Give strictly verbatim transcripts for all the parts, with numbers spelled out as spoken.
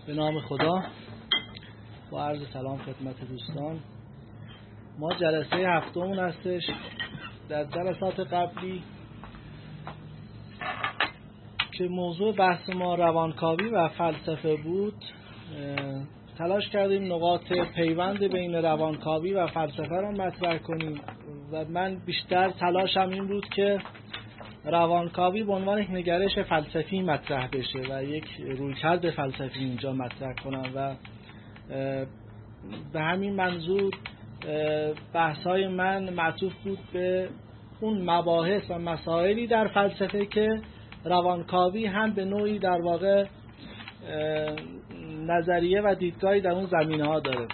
به نام خدا. با عرض سلام خدمت دوستان. ما جلسه هفتمون هستش. در جلسات قبلی که موضوع بحث ما روانکاوی و فلسفه بود، تلاش کردیم نقاط پیوند بین روانکاوی و فلسفه را مطرح کنیم و من بیشتر تلاشم این بود که روانکاوی به عنوان یک نگرش فلسفی مطرح بشه و یک رویکرد فلسفی اینجا مطرح کنم و به همین منظور بحث‌های من معطوف بود به اون مباحث و مسائلی در فلسفه که روانکاوی هم به نوعی در واقع نظریه و دیدگاهی در اون زمینه‌ها داره.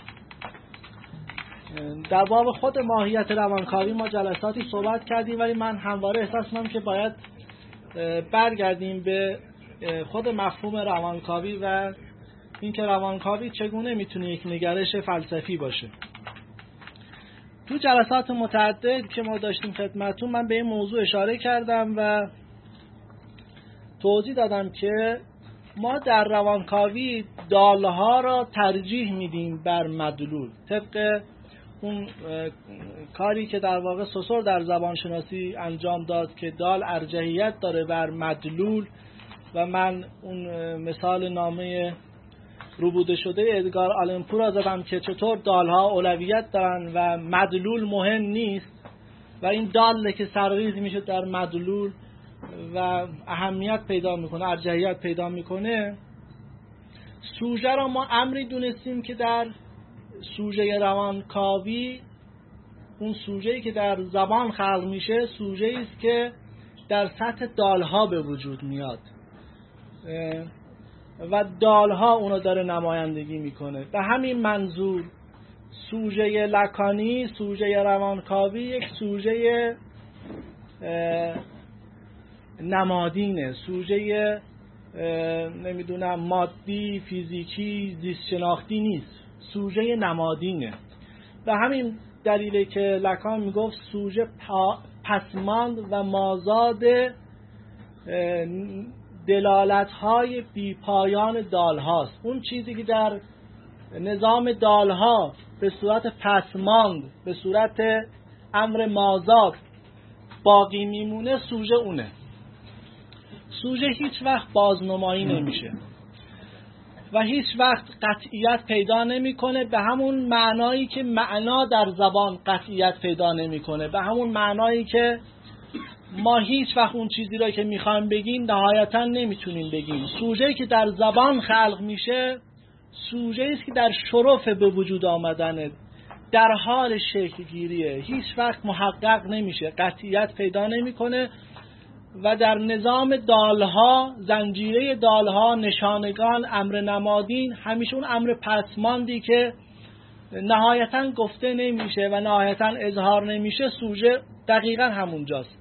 در باب خود ماهیت روانکاوی ما جلساتی صحبت کردیم، ولی من همواره احساس می‌کنم که باید برگردیم به خود مفهوم روانکاوی و اینکه روانکاوی چگونه میتونه یک نگرش فلسفی باشه. تو جلسات متعدد که ما داشتیم خدمتتون من به این موضوع اشاره کردم و توضیح دادم که ما در روانکاوی دالها را ترجیح میدیم بر مدلول، طبق اون کاری که در واقع سوسور در زبانشناسی انجام داد که دال ارجحیت داره بر مدلول و من اون مثال نامه روبوده شده ادگار آلن پو را زدم که چطور دالها اولویت دارن و مدلول مهم نیست و این داله که سرریز میشه در مدلول و اهمیت پیدا میکنه، ارجحیت پیدا میکنه. سوژه را ما امری دونستیم که در سوژه روانکاوی، اون سوژه‌ای که در زبان خلق میشه، سوژه‌ای است که در سطح دالها به وجود میاد و دالها اونو داره نمایندگی میکنه. به همین منظور سوژه لکانی، سوژه روانکاوی یک سوژه نمادینه، سوژه نمیدونم مادی، فیزیکی، زیست شناختی نیست، سوژه نمادینه. به همین دلیله که لکان میگفت سوژه پسماند و مازاد دلالت‌های بیپایان دال‌هاست. اون چیزی که در نظام دال‌ها به صورت پسماند، به صورت امر مازاد باقی میمونه، سوژه اونه. سوژه هیچ وقت بازنمایی نمیشه و هیچ وقت قطعیت پیدا نمیکنه، به همون معنایی که معنا در زبان قطعیت پیدا نمیکنه، به همون معنایی که ما هیچ وقت اون چیزی را که میخوایم بگیم نهایتا نمیتونیم بگیم. سوژه‌ای که در زبان خلق میشه سوژه‌ای است که در شرف به وجود آمدنه، در حال شکل گیریه، هیچ وقت محقق نمیشه، قطعیت پیدا نمیکنه و در نظام دالها، زنجیره دالها، نشانگان، امر نمادین، همیشه اون امر پسماندی که نهایتا گفته نمیشه و نهایتا اظهار نمیشه، سوژه دقیقا همونجاست.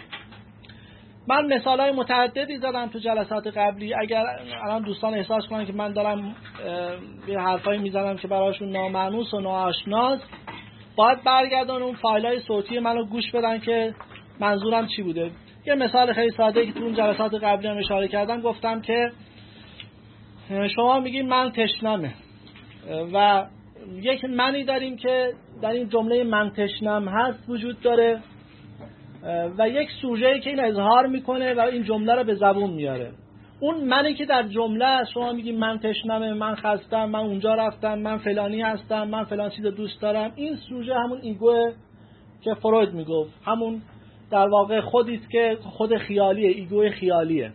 من مثالای متعددی زدم تو جلسات قبلی. اگر الان دوستان احساس کنن که من دارم یه حرفایی میزنم که براشون نامانوس و ناآشناست، باید برگردن اون فایلای صوتی منو گوش بدن که منظورم چی بوده. یه مثال خیلی ساده که تو اون جلسات قبلی هم اشاره کردم، گفتم که شما میگین من تشنمه و یک منی داریم که در این جمله من تشنم هست وجود داره و یک سوژه‌ای که این اظهار میکنه و این جمله رو به زبون میاره. اون منی که در جمله شما میگین من تشنمه، من خستم، من اونجا رفتم، من فلانی هستم، من فلان چیز دوست دارم، این سوژه همون ایگوه که فروید میگفت، همون در واقع خودی است که خود خیالیه، ایگوی خیالیه.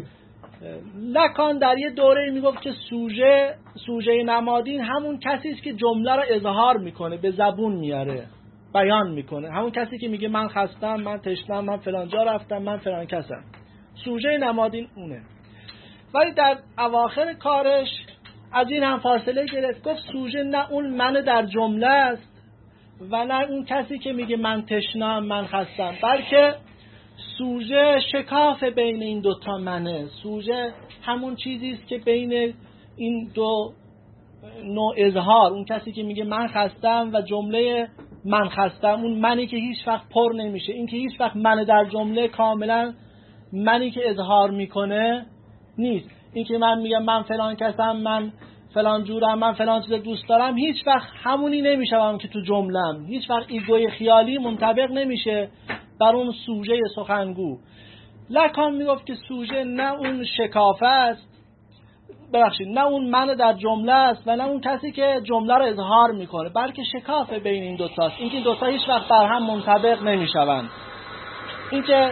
لکان در یه دوره میگفت که سوژه سوژه نمادین همون کسی است که جمله را اظهار میکنه، به زبون میاره، بیان میکنه، همون کسی که میگه من خستم، من تشنم، من فلان جا رفتم، من فلان کسم. سوژه نمادین اونه. ولی در اواخر کارش از این هم فاصله گرفت، گفت سوژه نه اون من در جمله است و نه اون کسی که میگه من تشنم، من خستم، بلکه سوژه شکاف بین این دوتا منه. سوژه همون چیزی است که بین این دو نوع اظهار، اون کسی که میگه من خستم و جمله من خستم، اون منی که هیچ وقت پر نمیشه، این که هیچ وقت من در جمله کاملا منی که اظهار میکنه نیست. این که من میگم من فلان کسم، من فلان جورم، من فلان چیز دوست دارم، هیچ وقت همونی نمیشم که تو جملم. هیچ وقت ایگوی خیالی منطبق نمیشه بر اون سوژه سخنگو. لکان میگفت که سوژه نه اون شکافه است، ببخشید نه اون من در جمله است و نه اون کسی که جمله رو اظهار میکنه، بلکه شکافه بین این دوتاست. این که این دوتا هیچ وقت بر هم منطبق نمیشوند. این که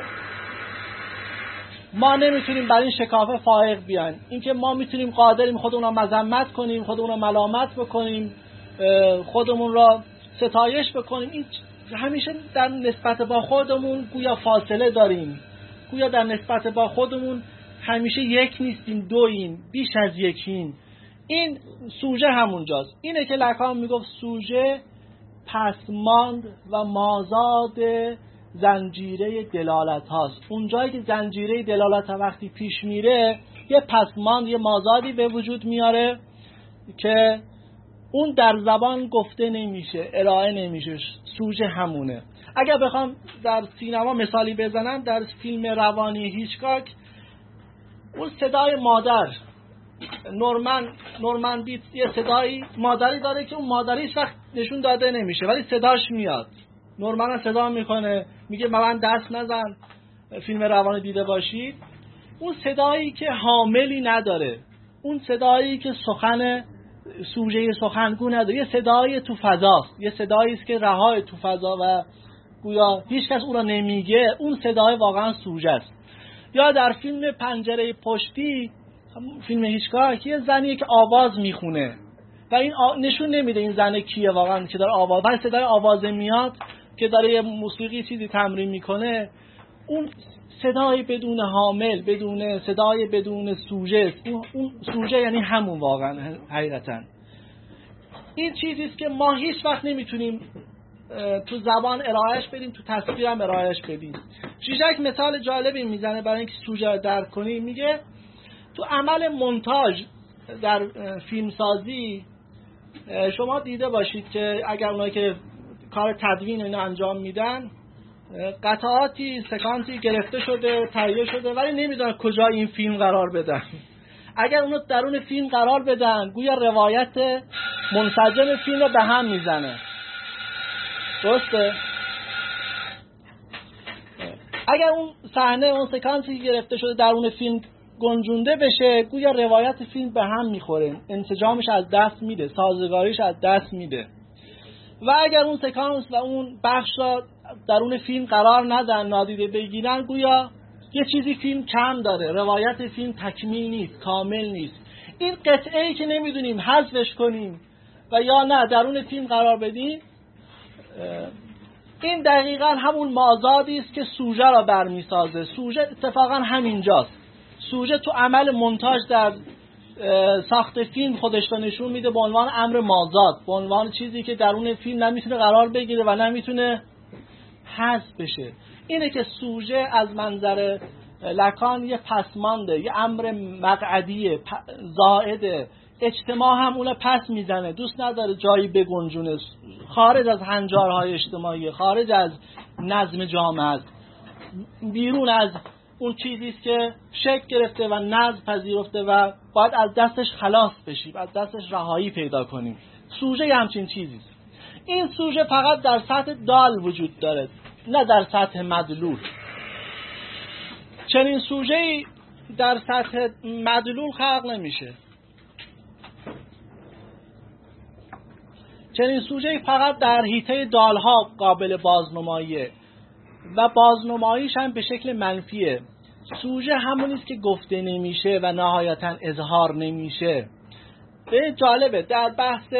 ما نمیتونیم بر این شکافه فائق بیان، این که ما میتونیم قادریم خودمون رو مذمت کنیم، خودمون رو ملامت بکنیم، خودمون را ستایش بکنیم، این همیشه در نسبت با خودمون گویا فاصله داریم، گویا در نسبت با خودمون همیشه یک نیستیم، دوییم، بیش از یکیم. این سوژه همونجاست. اینه که لکان میگفت سوژه پسماند و مازاد زنجیره دلالت هاست. اون جایی که زنجیره دلالت ها وقتی پیش میره، یه پسماند، یه مازادی به وجود میاره که اون در زبان گفته نمیشه، ارائه نمیشه. سوژه همونه. اگر بخوام در سینما مثالی بزنم، در فیلم روانی هیچکاک، اون صدای مادر نورمن نورمن بیت یه صدای مادری داره که اون مادری هیچ وقت نشون داده نمیشه ولی صداش میاد. نورمن صدا میکنه، میگه من دست نزن. فیلم روانی دیده باشید، اون صدایی که حاملی نداره، اون صدایی که سخن سوژه سخنگو نداره، یه صدای تو فضاست، یه صدایی است که رهای تو فضا و گویا هیچ کس اون رو نمیگه، اون صدای واقعا سوژه است. یا در فیلم پنجره پشتی، فیلم هیچکاک، یه زنیه که آواز میخونه و این آ... نشون نمیده این زنه کیه واقعا که داره آواز، ولی صدای آواز میاد که داره یه موسیقی چیزی تمرین میکنه. اون صدای بدون حامل، بدون صدای بدون سوژه، اون, اون سوژه یعنی همون واقعا حقیقتا. این چیزی است که ما هیچ وقت نمیتونیم تو زبان ارائهش بدیم، تو تصویر هم ارائهش بدیم. ژیژک مثال جالبی میزنه برای اینکه سوژه رو درک کنیم. میگه تو عمل مونتاژ در فیلمسازی شما دیده باشید که اگر اونایی که کار تدوین اینو انجام میدن، قطعاتی سکانسی گرفته شده، تهیه شده، ولی نمیدونن کجا این فیلم قرار بدن. اگر اونو درون فیلم قرار بدن، گویا روایت منسجم فیلم رو به هم میزنه. درسته؟ اگر اون صحنه، اون سکانسی گرفته شده درون فیلم گنجونده بشه، گویا روایت فیلم به هم میخوره، انسجامش از دست میده، سازگاریش از دست میده. و اگر اون سکانس و اون بخش را درون فیلم قرار ندن، نادیده بگیرن، گویا یه چیزی فیلم کم داره، روایت فیلم تکمیل نیست، کامل نیست. این قطعه‌ای که نمیدونیم حذفش کنیم و یا نه درون فیلم قرار بدیم، این دقیقاً همون مازادی است که سوژه را برمیسازه. سوژه اتفاقاً همینجاست. سوژه تو عمل مونتاژ در ساخت فیلم خودش رو نشون میده به عنوان امر مازاد، به عنوان چیزی که درون فیلم نمیتونه قرار بگیره و نمیتونه حذف بشه. اینه که سوژه از منظر لکان یه پسمانده، یه امر مقعدیه، زائده. اجتماع هم اونو پس میزنه، دوست نداره جایی بگنجونه، خارج از هنجارهای اجتماعی، خارج از نظم جامعه است، بیرون از اون چیزی است که شکل گرفته و نظم پذیرفته و باید از دستش خلاص بشیم، از دستش رهایی پیدا کنیم. سوژه همچین چیزی است. این سوژه فقط در سطح دال وجود داره، نه در سطح مدلول. چنین سوژه‌ای در سطح مدلول خلق نمیشه. چنین سوژه‌ای فقط در حیطه دالها قابل بازنماییه و بازنماییش هم به شکل منفیه. سوژه همونی است که گفته نمیشه و نهایتاً اظهار نمیشه. به جالبه در بحث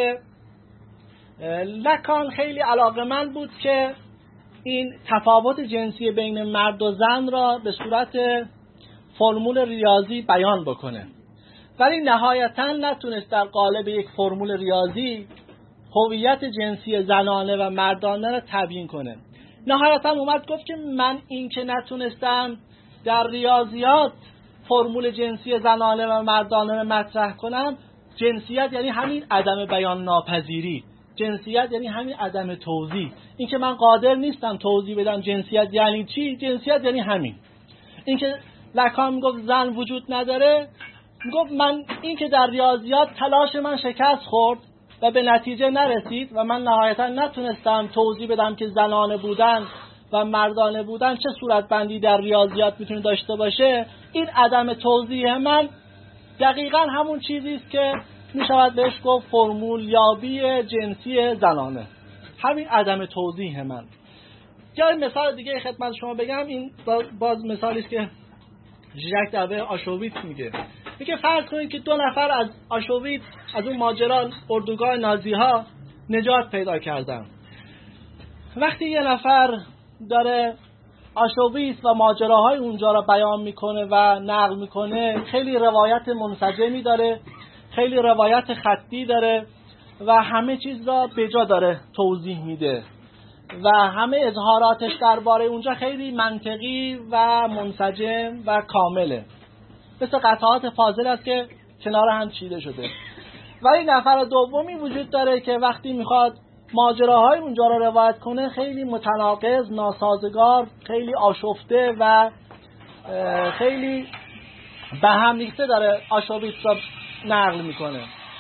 لکان خیلی علاقه‌مند بود که این تفاوت جنسی بین مرد و زن را به صورت فرمول ریاضی بیان بکنه، ولی نهایتاً نتونست در قالب یک فرمول ریاضی هویت جنسی زنانه و مردانه را تبیین کنه. نهایتاً اومد گفت که من این که نتونستم در ریاضیات فرمول جنسی زنانه و مردانه را مطرح کنم، جنسیت یعنی همین عدم بیان ناپذیری، جنسیت یعنی همین عدم توضیح. این که من قادر نیستم توضیح بدم جنسیت یعنی چی، جنسیت یعنی همین. این که لکان میگفت زن وجود نداره، میگفت من این که در ریاضیات تلاش من شکست خورد و به نتیجه نرسید و من نهایتا نتونستم توضیح بدم که زنانه بودن و مردانه بودن چه صورتبندی در ریاضیات میتونه داشته باشه، این عدم توضیح من دقیقاً همون چیزی است که میشود بهش گفت فرمول یابی جنسی زنانه. همین عدم توضیح من. یا مثال دیگه خدمت شما بگم، این باز مثالی است که ژاک درباره آشویتس میگه. میگه فرض کنید که دو نفر از آشویتس، از اون ماجرا اردوگاه نازی ها نجات پیدا کردن. وقتی یه نفر داره آشویتس و ماجراهای اونجا را بیان میکنه و نقل میکنه، خیلی روایت منسجمی داره، خیلی روایت خطی داره و همه چیز را به جا داره توضیح میده و همه اظهاراتش درباره اونجا خیلی منطقی و منسجم و کامله، مثل قطعات فاضل است که کنار هم چیده شده. ولی نفر دومی وجود داره که وقتی میخواد ماجراهای اونجا رو روایت کنه خیلی متناقض، ناسازگار، خیلی آشفته و خیلی به هم ریخته داره آشویتس را نقل میکنه.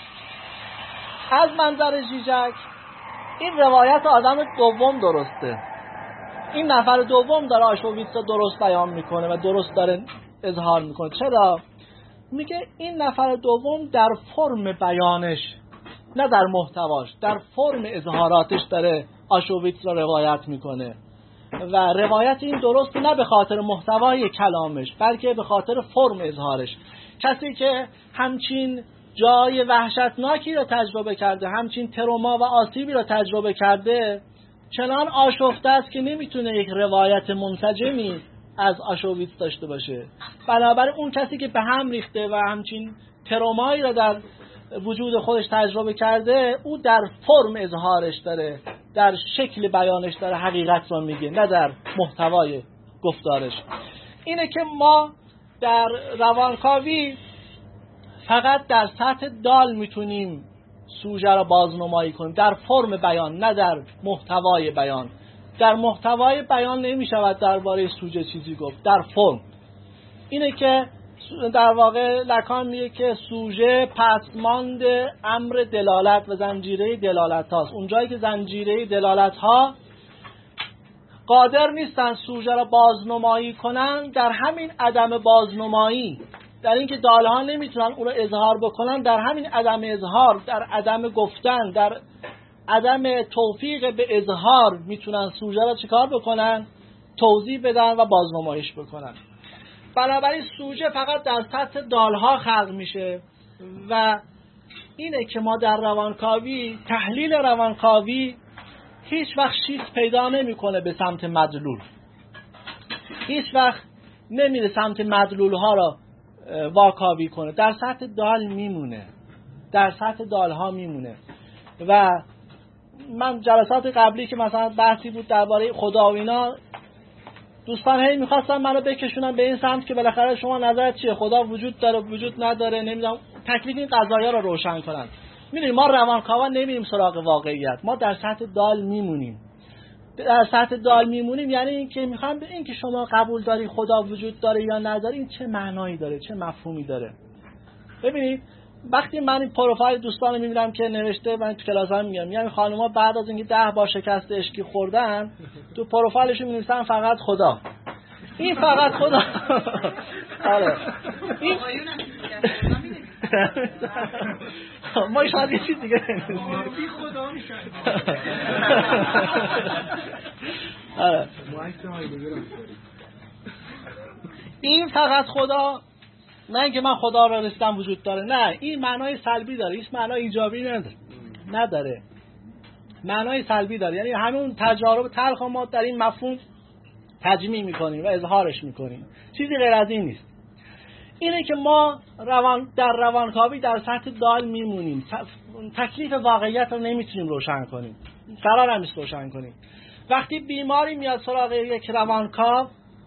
از منظر ژیژک این روایت آدم دوم درسته، این نفر دوم داره آشویتس را درست بیان میکنه و درست داره اظهار میکنه. چرا؟ میگه این نفر دوم در فرم بیانش، نه در محتواش، در فرم اظهاراتش داره آشویتس را روایت میکنه و روایت این درست نه به خاطر محتوای کلامش بلکه به خاطر فرم اظهارش. کسی که همچین جای وحشتناکی را تجربه کرده، همچین تروما و آسیبی را تجربه کرده، چنان آشفته است که نمیتونه یک روایت منسجمی از آشویتس داشته باشه. بنابراین اون کسی که به هم ریخته و همچین ترومایی را در وجود خودش تجربه کرده، او در فرم اظهارش داره، در شکل بیانش داره حقیقت رو میگه، نه در محتوای گفتارش. اینه که ما در روانکاوی فقط در سطح دال میتونیم سوژه را بازنمایی کنیم، در فرم بیان، نه در محتوای بیان. در محتوای بیان نمیشود درباره سوژه چیزی گفت، در فرم. اینه که در واقع لکان میگه که سوژه پسماند امر دلالت و زنجیره دلالت هاست. اونجایی که زنجیره دلالت ها قادر نیستن سوژه را بازنمایی کنن، در همین عدم بازنمایی، در اینکه داله ها نمیتونن اون رو اظهار بکنن، در همین عدم اظهار، در عدم گفتن، در عدم توفیق به اظهار میتونن سوژه را چیکار بکنن؟ توضیح بدن و بازنمایش بکنن. بنابراین سوژه فقط در سطح دالها خلق میشه و اینه که ما در روانکاوی، تحلیل روانکاوی هیچ وقت شیفت پیدا نمیکنه به سمت مدلول، هیچ وقت نمیره سمت مدلول ها را واکاوی کنه، در سطح دال میمونه، در سطح دالها میمونه. و من جلسات قبلی که مثلا بحثی بود درباره خدا و اینا، دوستان هی میخواستن منو بکشونن به این سمت که بالاخره شما نظرت چیه، خدا وجود داره وجود نداره، نمیدونم تکلیف این قضایا رو روشن کنن. میدونید ما روانکاوا نمیریم سراغ واقعیت، ما در سطح دال میمونیم. در سطح دال میمونیم یعنی این که میخوام به این که شما قبول داری خدا وجود داره یا نداره، این چه معنایی داره، چه مفهومی داره. ببینید وقتی من این پروفایل دوستان رو میبینم که نوشته، من تو کلاس هم میگم، یعنی خانوما بعد از اینکه ده بار شکست عشقی خوردن تو پروفایلشون می‌نویسن فقط خدا. این فقط خدا. آره. این ما شاید یه چیز دیگه بی خدا میشن. آره. این فقط خدا، نه اینکه من خدا را رسیدم وجود داره، نه، این معنای سلبی داره، این معنای ایجابی نداره. نداره. معنای سلبی داره، یعنی همون تجارب تلخ ما در این مفهوم تجمیع میکنیم و اظهارش میکنیم، چیزی غیر از این نیست. اینه که ما روان در روانکاوی در سطح دال میمونیم، تکلیف واقعیت رو نمیتونیم روشن کنیم، قرار هم نیست روشن کنیم. وقتی بیماری میاد سراغ یک روانکاو،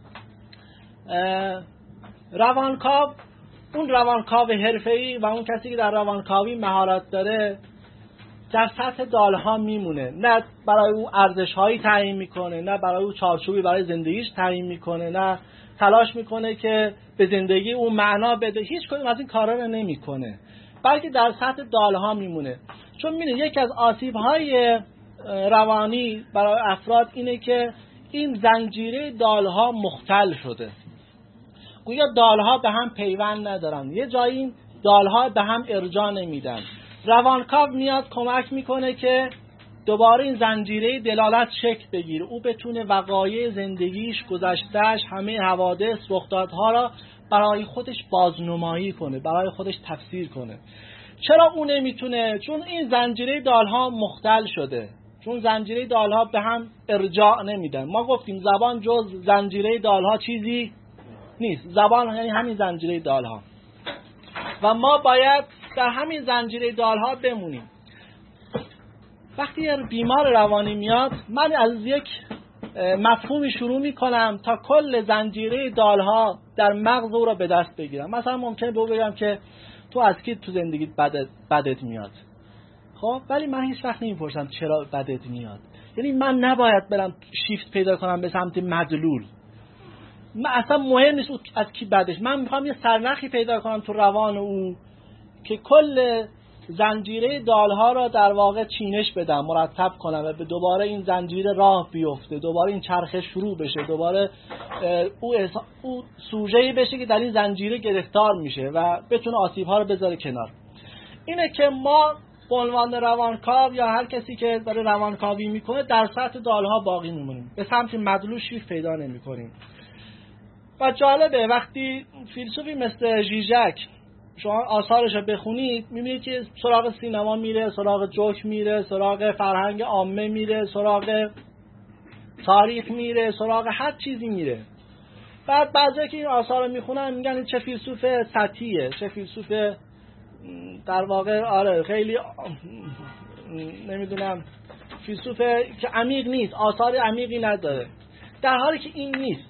روانکاو اون روانکاو حرفه‌ای و اون کسی که در روانکاوی مهارت داره در سطح دالها میمونه، نه برای اون ارزش‌هایی تعیین میکنه، نه برای اون چارچوبی برای زندگیش تعیین میکنه، نه تلاش میکنه که به زندگی اون معنا بده، هیچ کدوم از این کارا رو نمیکنه، بلکه در سطح دالها میمونه. چون میدونید یکی از آسیب‌های روانی برای افراد اینه که این زنجیره دالها مختل شده، گویا دالها به هم پیوند ندارن، یه جایی این دالها به هم ارجاع نمیدن. روانکاو میاد کمک میکنه که دوباره این زنجیره دلالت شکل بگیره، او بتونه وقایع زندگیش، گذشتهش، همه حوادث، رخدادها را برای خودش بازنمایی کنه، برای خودش تفسیر کنه. چرا اون نمیتونه؟ چون این زنجیره دالها مختل شده، چون زنجیره دالها به هم ارجاع نمیدن. ما گفتیم زبان جز زنجیره دالها چیزی نیست، زبان یعنی همین زنجیره دالها و ما باید در همین زنجیره دالها بمونیم. وقتی یه بیمار روانی میاد، من از یک مفهومی شروع میکنم تا کل زنجیره دالها در مغز او را به دست بگیرم. مثلا ممکنه بگم که تو از کی تو زندگیت بدت, بدت میاد، خب ولی من هیچ وقت نمیپرسم چرا بدت میاد. یعنی من نباید برم شیفت پیدا کنم به سمت مدلول، من اصلا مهم نیست از کی بدش، من میخوام یه سرنخی پیدا کنم تو روان او که کل زنجیره دالها را در واقع چینش بدم، مرتب کنم و به دوباره این زنجیره راه بیفته، دوباره این چرخه شروع بشه، دوباره او, او سوژه‌ای بشه که در این زنجیره گرفتار میشه و بتونه آسیب‌ها رو بذاره کنار. اینه که ما به عنوان روانکاو یا هر کسی که داره روانکاوی میکنه در سطح دالها باقی میمونیم، به سمت مدلول شیفت پیدا نمیکنیم. و جالبه وقتی فیلسوفی مثل ژیژک شما آثارش رو بخونید میبینید که سراغ سینما میره، سراغ جوک میره، سراغ فرهنگ عامه میره، سراغ تاریخ میره، سراغ هر چیزی میره. بعد بعضی که این آثار رو میخونن میگن چه فیلسوف سطحیه، چه فیلسوف در واقع آره خیلی نمیدونم فیلسوف که عمیق نیست، آثار عمیقی نداره، در حالی که این نیست.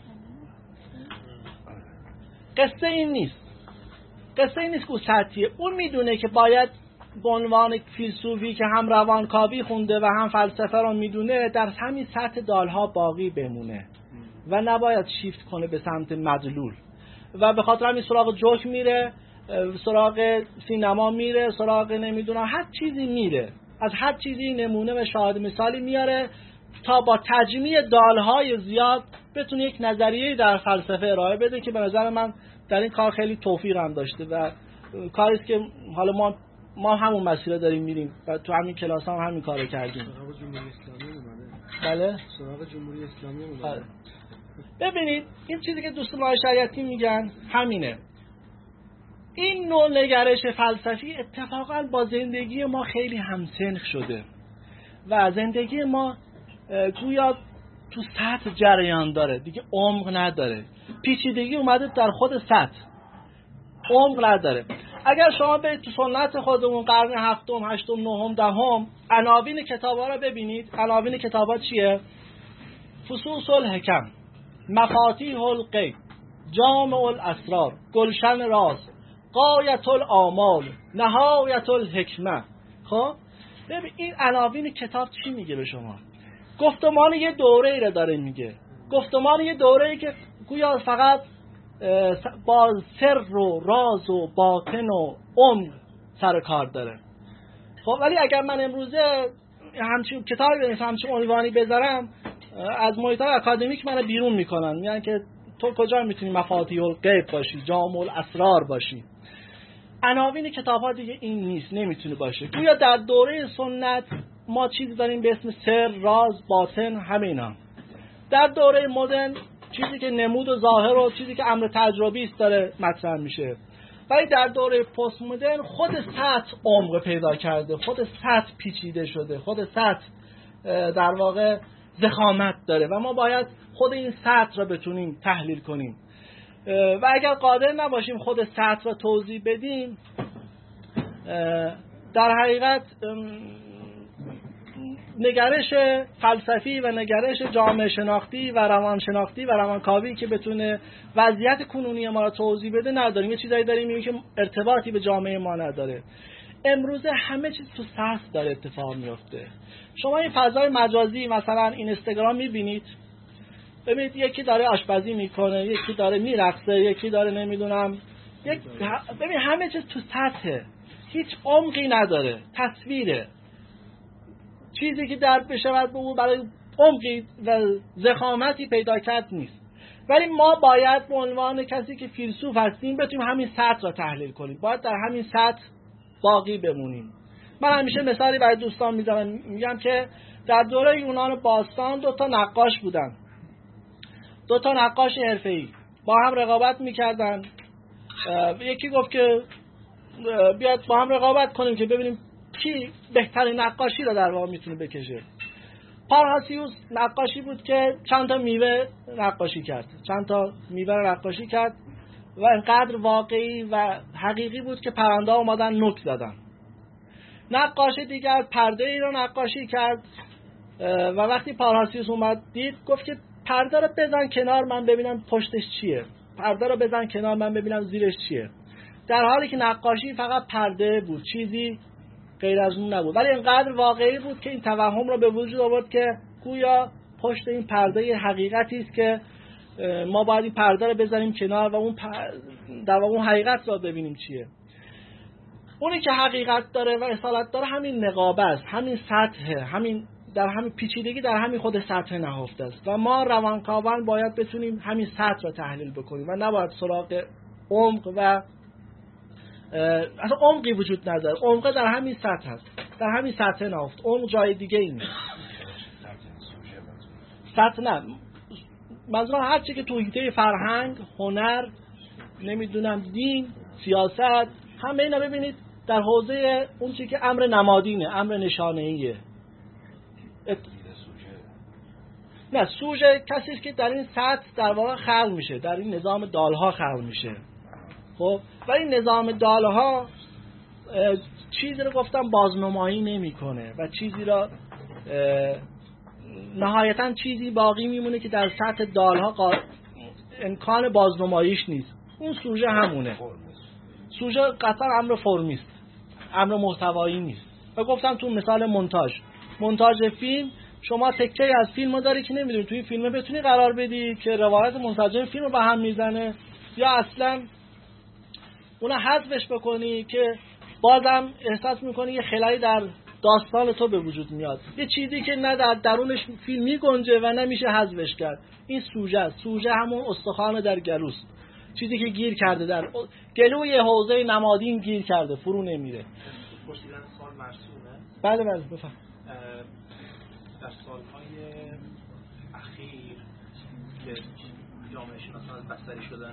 قصه این نیست، قصه این نیست که سطحیه. اون میدونه که باید به عنوان فیلسوفی که هم روانکاوی خونده و هم فلسفه رو میدونه در همین سطح دالها باقی بمونه و نباید شیفت کنه به سمت مدلول و به خاطر همین سراغ جوک میره، سراغ سینما میره، سراغ نمیدونم هر چیزی میره، از هر چیزی نمونه و شاهد مثالی میاره تا با تجمیع دالهای زیاد بتونه یک نظریه در فلسفه ارائه بده که به نظر من در این کار خیلی توفیق هم داشته و کاری است که حالا ما ما همون مسیر داریم میریم و تو همین کلاس هم همین کارو کردیم. سراغ جمهوری اسلامی اومده. بله سراغ جمهوری اسلامی اومده. ببینید این چیزی که دوستان های شریعتی میگن همینه. این نوع نگرش فلسفی اتفاقا با زندگی ما خیلی همسنخ شده و زندگی ما گویا تو سطح جریان داره دیگه، عمق نداره، پیچیدگی اومده در خود سطح، عمق نداره. اگر شما برید تو سنت خودمون قرن هفتم، هشتم، نهم، دهم عناوین کتابا رو ببینید، عناوین کتابا چیه؟ فصوص الحکم، مفاتیح الغیب، جامع الاسرار، گلشن راز، غایت الآمال، نهایت الحکمه. خب ببین این عناوین کتاب چی میگه به شما؟ گفتمان یه دوره‌ای رو داره میگه، گفتمان یه دوره‌ای که گویا فقط با سر و راز و باطن و عمق سر کار داره. خب ولی اگر من امروزه همچین کتابی بنویسم، همچین عنوانی بذارم، از محیط‌های اکادمیک منو بیرون میکنن، میگن که تو کجا میتونی مفاتیح الغیب باشی، جامع الاسرار باشی. عناوین کتاب‌ها دیگه این نیست، نمیتونه باشه. گویا در دوره سنت ما چیزی داریم به اسم سر، راز، باطن، همینا. در دوره مدرن چیزی که نمود و ظاهر و چیزی که امر تجربی است داره مطرح میشه. ولی در دوره پست مدرن خود سطح عمق پیدا کرده، خود سطح پیچیده شده، خود سطح در واقع ضخامت داره و ما باید خود این سطح را بتونیم تحلیل کنیم و اگر قادر نباشیم خود سطح را توضیح بدیم، در حقیقت نگرش فلسفی و نگرش جامعه شناختی و روان شناختی و روانکاوی که بتونه وضعیت کنونی ما را توضیح بده نداریم. یه چیزایی داریم که ارتباطی به جامعه ما نداره. امروزه همه چیز تو سطح داره اتفاق میفته. شما این فضای مجازی مثلا اینستاگرام میبینید، ببینید یکی داره آشپزی میکنه، یکی داره میرقصه، یکی داره نمیدونم یک ببین همه چیز تو سطحه، هیچ عمقی نداره، تصویره. چیزی که درک بشود به اون برای عمقی و ضخامتی پیدا کرد نیست. ولی ما باید به عنوان کسی که فیلسوف هستیم بتونیم همین سطح را تحلیل کنیم، باید در همین سطح باقی بمونیم. من همیشه مثالی برای دوستان میزنم، میگم که در دوره یونان باستان دو تا نقاش بودن، دو تا نقاش حرفه‌ای با هم رقابت میکردن. یکی گفت که بیاد با هم رقابت کنیم که ببینیم کی بهترین نقاشی را در واقع میتونه بکشه. پارهاسیوس نقاشی بود که چند تا میوه نقاشی کرد، چند تا میوه نقاشی کرد و انقدر واقعی و حقیقی بود که پرنده ها اومدن نوک زدن. نقاش دیگر پرده ای را نقاشی کرد و وقتی پارهاسیوس اومد دید گفت که پرده را بزن کنار من ببینم پشتش چیه، پرده را بزن کنار من ببینم زیرش چیه، در حالی که نقاشی فقط پرده بود، چیزی غیر از اون نبود، ولی اینقدر واقعی بود که این توهم را به وجود آورد که گویا پشت این پرده حقیقتی است که ما باید این پرده را بزنیم کنار و اون در واقع اون حقیقت را ببینیم چیه. اونی که حقیقت داره و اصالت داره همین نقابه است، همین سطحه، همین در همین پیچیدگی در همین خود سطح نهفته است و ما روانکاوان باید بتونیم همین سطح را تحلیل بکنیم و نباید سراغ عمق و اصلا عمقی وجود نداره. عمق در همین سطح هست، در همین سطح نهفته، عمق جای دیگه این نیست. سطح نه، منظورم هر چی که تو حیطه فرهنگ، هنر، نمیدونم دین، سیاست، همه اینا ببینید در حوزه اون چی که امر نمادینه، امر نشانه‌ایه. ات... نه سوژه کسی است که در این سطح در واقع خلق میشه، در این نظام دالها خلق میشه. خب و این نظام دالها چیزی رو گفتم بازنمایی نمیکنه و چیزی را نهایتا چیزی باقی میمونه که در سطح دالها قا... امکان بازنماییش نیست. اون سوژه همونه. سوژه قطعا امر فرمیست، امر محتوایی نیست. و گفتم تو مثال مونتاژ، مونتاژ فیلم، شما تکه از فیلمو داری که نمیدونی توی فیلم بتونی قرار بدی که روایت منسجم فیلم رو به هم میزنه، یا اصلا اون حذفش بکنی که بازم احساس میکنی یه خلایی در داستان تو به وجود میاد، یه چیزی که نه در درونش فیلم میگنجه و نمیشه حذفش کرد. این سوژه است. سوژه همون استخوان در گلوست، چیزی که گیر کرده در گلوی حوزه نمادین گیر کرده، فرو نمیره. پرسیدن سوال مرسومه؟ بله بله بفهم. در سالهای اخیر که جامعه شناسان از بستری شدن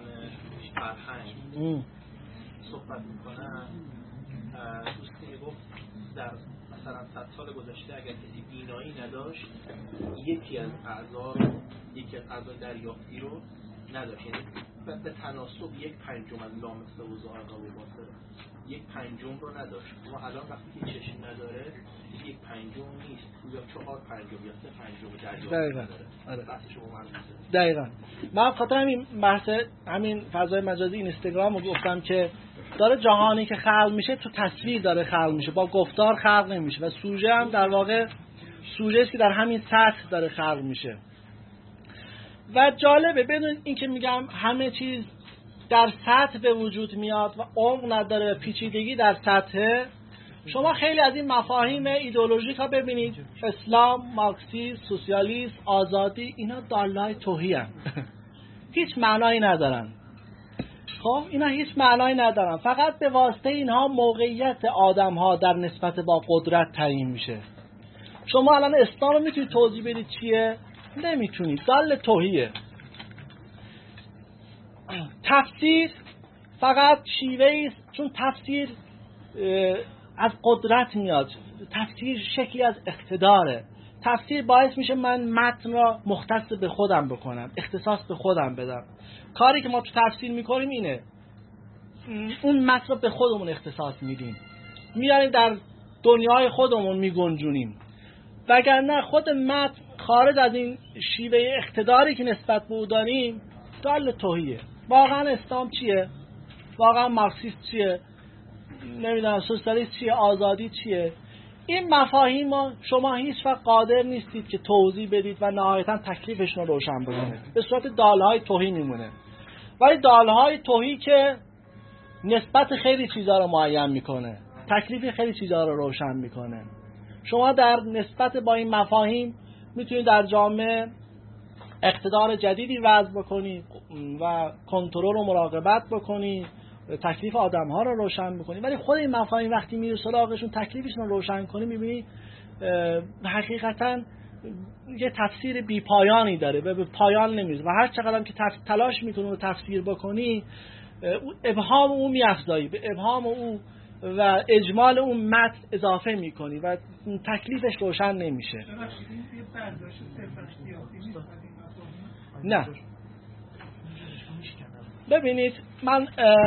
فرهنگ صحبت میکنن، دوستی میگفت در مثلا صد سال گذشته اگر کسی بینایی نداشت یکی از اعضا رو یکی از اعضای دریافتی رو نداشت، یعنی به تناسب یک پنجم از لام سه و زهر قابل باطل یک پنجم رو نداشت. ما الان وقتی که چشم نداره یک پنجم نیست، یا چهار پنجم یا سه پنجم دریافت نداره. بحث شما مرسومه. دقیقاً. من خاطر همین بحث همین فضای مجازی اینستاگرام رو گفتم که داره جهانی که خلق میشه تو تصویر داره خلق میشه، با گفتار خلق نمیشه و سوژه هم در واقع سوژه است که در همین سطح داره خلق میشه. و جالبه بدون این که میگم همه چیز در سطح به وجود میاد و عمق نداره، پیچیدگی در سطح. شما خیلی از این مفاهیم ایدئولوژیک ها ببینید، اسلام، مارکسیسم، سوسیالیسم، آزادی، اینا دالای توهی هستند. هیچ معنایی ندارن. خب اینا هیچ معنایی ندارن، فقط به واسطه اینها موقعیت آدم ها در نسبت با قدرت تعیین میشه. شما الان اسلام رو میتونید توضیح بدید چیه؟ نمیتونید، دال توهیه. تفسیر فقط شیوهی است، چون تفسیر از قدرت میاد، تفسیر شکلی از اقتداره. تفسیر باعث میشه من متن را مختص به خودم بکنم، اختصاص به خودم بدم. کاری که ما تو تفسیر میکنیم اینه، اون متن را به خودمون اختصاص میدیم، میاریم در دنیای خودمون میگنجونیم، وگرنه خود متن خارج از این شیوه اقتداری که نسبت به او داریم دال توهیه. واقعا اسلام چیه؟ واقعا مارکسیسم چیه؟ نمیدونم سوسیالیسم چیه؟ آزادی چیه؟ این مفاهیم شما هیچ وقت قادر نیستید که توضیح بدید و نهایتا تکلیفشون رو روشن بکنید. به صورت دالهای توهی میمونه. ولی دالهای توهی که نسبت خیلی چیزا رو معین میکنه، تکلیف خیلی چیزا رو روشن میکنه. شما در نسبت با این مفاهیم میتونید در جامعه اقتدار جدیدی وضع بکنید و کنترل و مراقبت بکنید، تکلیف آدم ها رو روشن بکنید. ولی خود این مفاهیم وقتی میره سراغشون تکلیفشون رو روشن کنی، میبینی حقیقتا یه تفسیر بی پایانی داره و به پایان نمیرسه و هر چقدر هم که تلاش میکنی رو تفسیر بکنی ابهام اون میافزایی، به ابهام اون و اجمال اون متن اضافه میکنی و تکلیفش روشن نمیشه. نه ببینید، من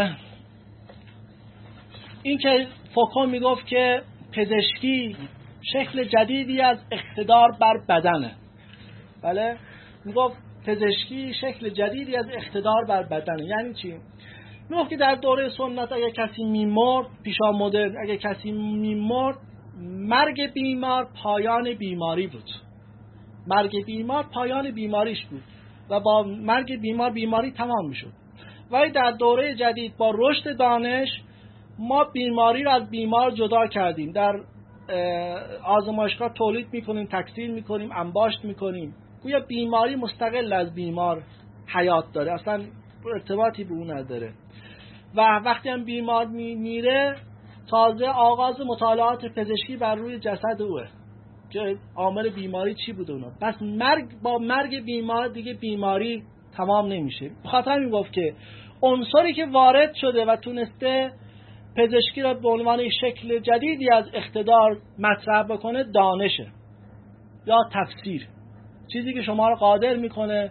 این که فوکو میگفت که پزشکی شکل جدیدی از اقتدار بر بدنه، بله، میگفت پزشکی شکل جدیدی از اقتدار بر بدنه. یعنی چی؟ میگفت که در دوره سنت اگه کسی میمرد، پیشا مدرن، اگه کسی میمرد مرگ بیمار پایان بیماری بود، مرگ بیمار پایان بیماریش بود و با مرگ بیمار بیماری تمام میشد. ولی در دوره جدید با رشد دانش ما بیماری رو از بیمار جدا کردیم، در آزمایشگاه تولید میکنیم، تکثیر میکنیم، انباشت میکنیم، گویا بیماری مستقل از بیمار حیات داره، اصلا ارتباطی به اون نداره. و وقتی هم بیمار میره تازه آغاز مطالعات پزشکی بر روی جسد اوه که عامل بیماری چی بوده اونا. پس مرگ، با مرگ بیمار دیگه بیماری تمام نمیشه. بخاطر همین گفت که عنصری که وارد شده و تونسته پزشکی را به عنوان شکل جدیدی از اقتدار مطرح بکنه دانشه یا تفسیر، چیزی که شما را قادر میکنه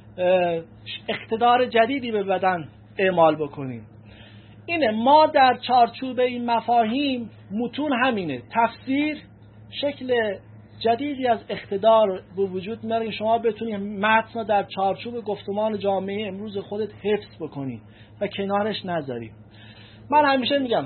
اقتدار جدیدی به بدن اعمال بکنیم. اینه ما در چارچوب این مفاهیم متون همینه، تفسیر شکل جدیدی از اقتدار به وجود میاره. شما بتونید متن در چارچوب گفتمان جامعه امروز خودت حفظ بکنی و کنارش نذاری. من همیشه میگم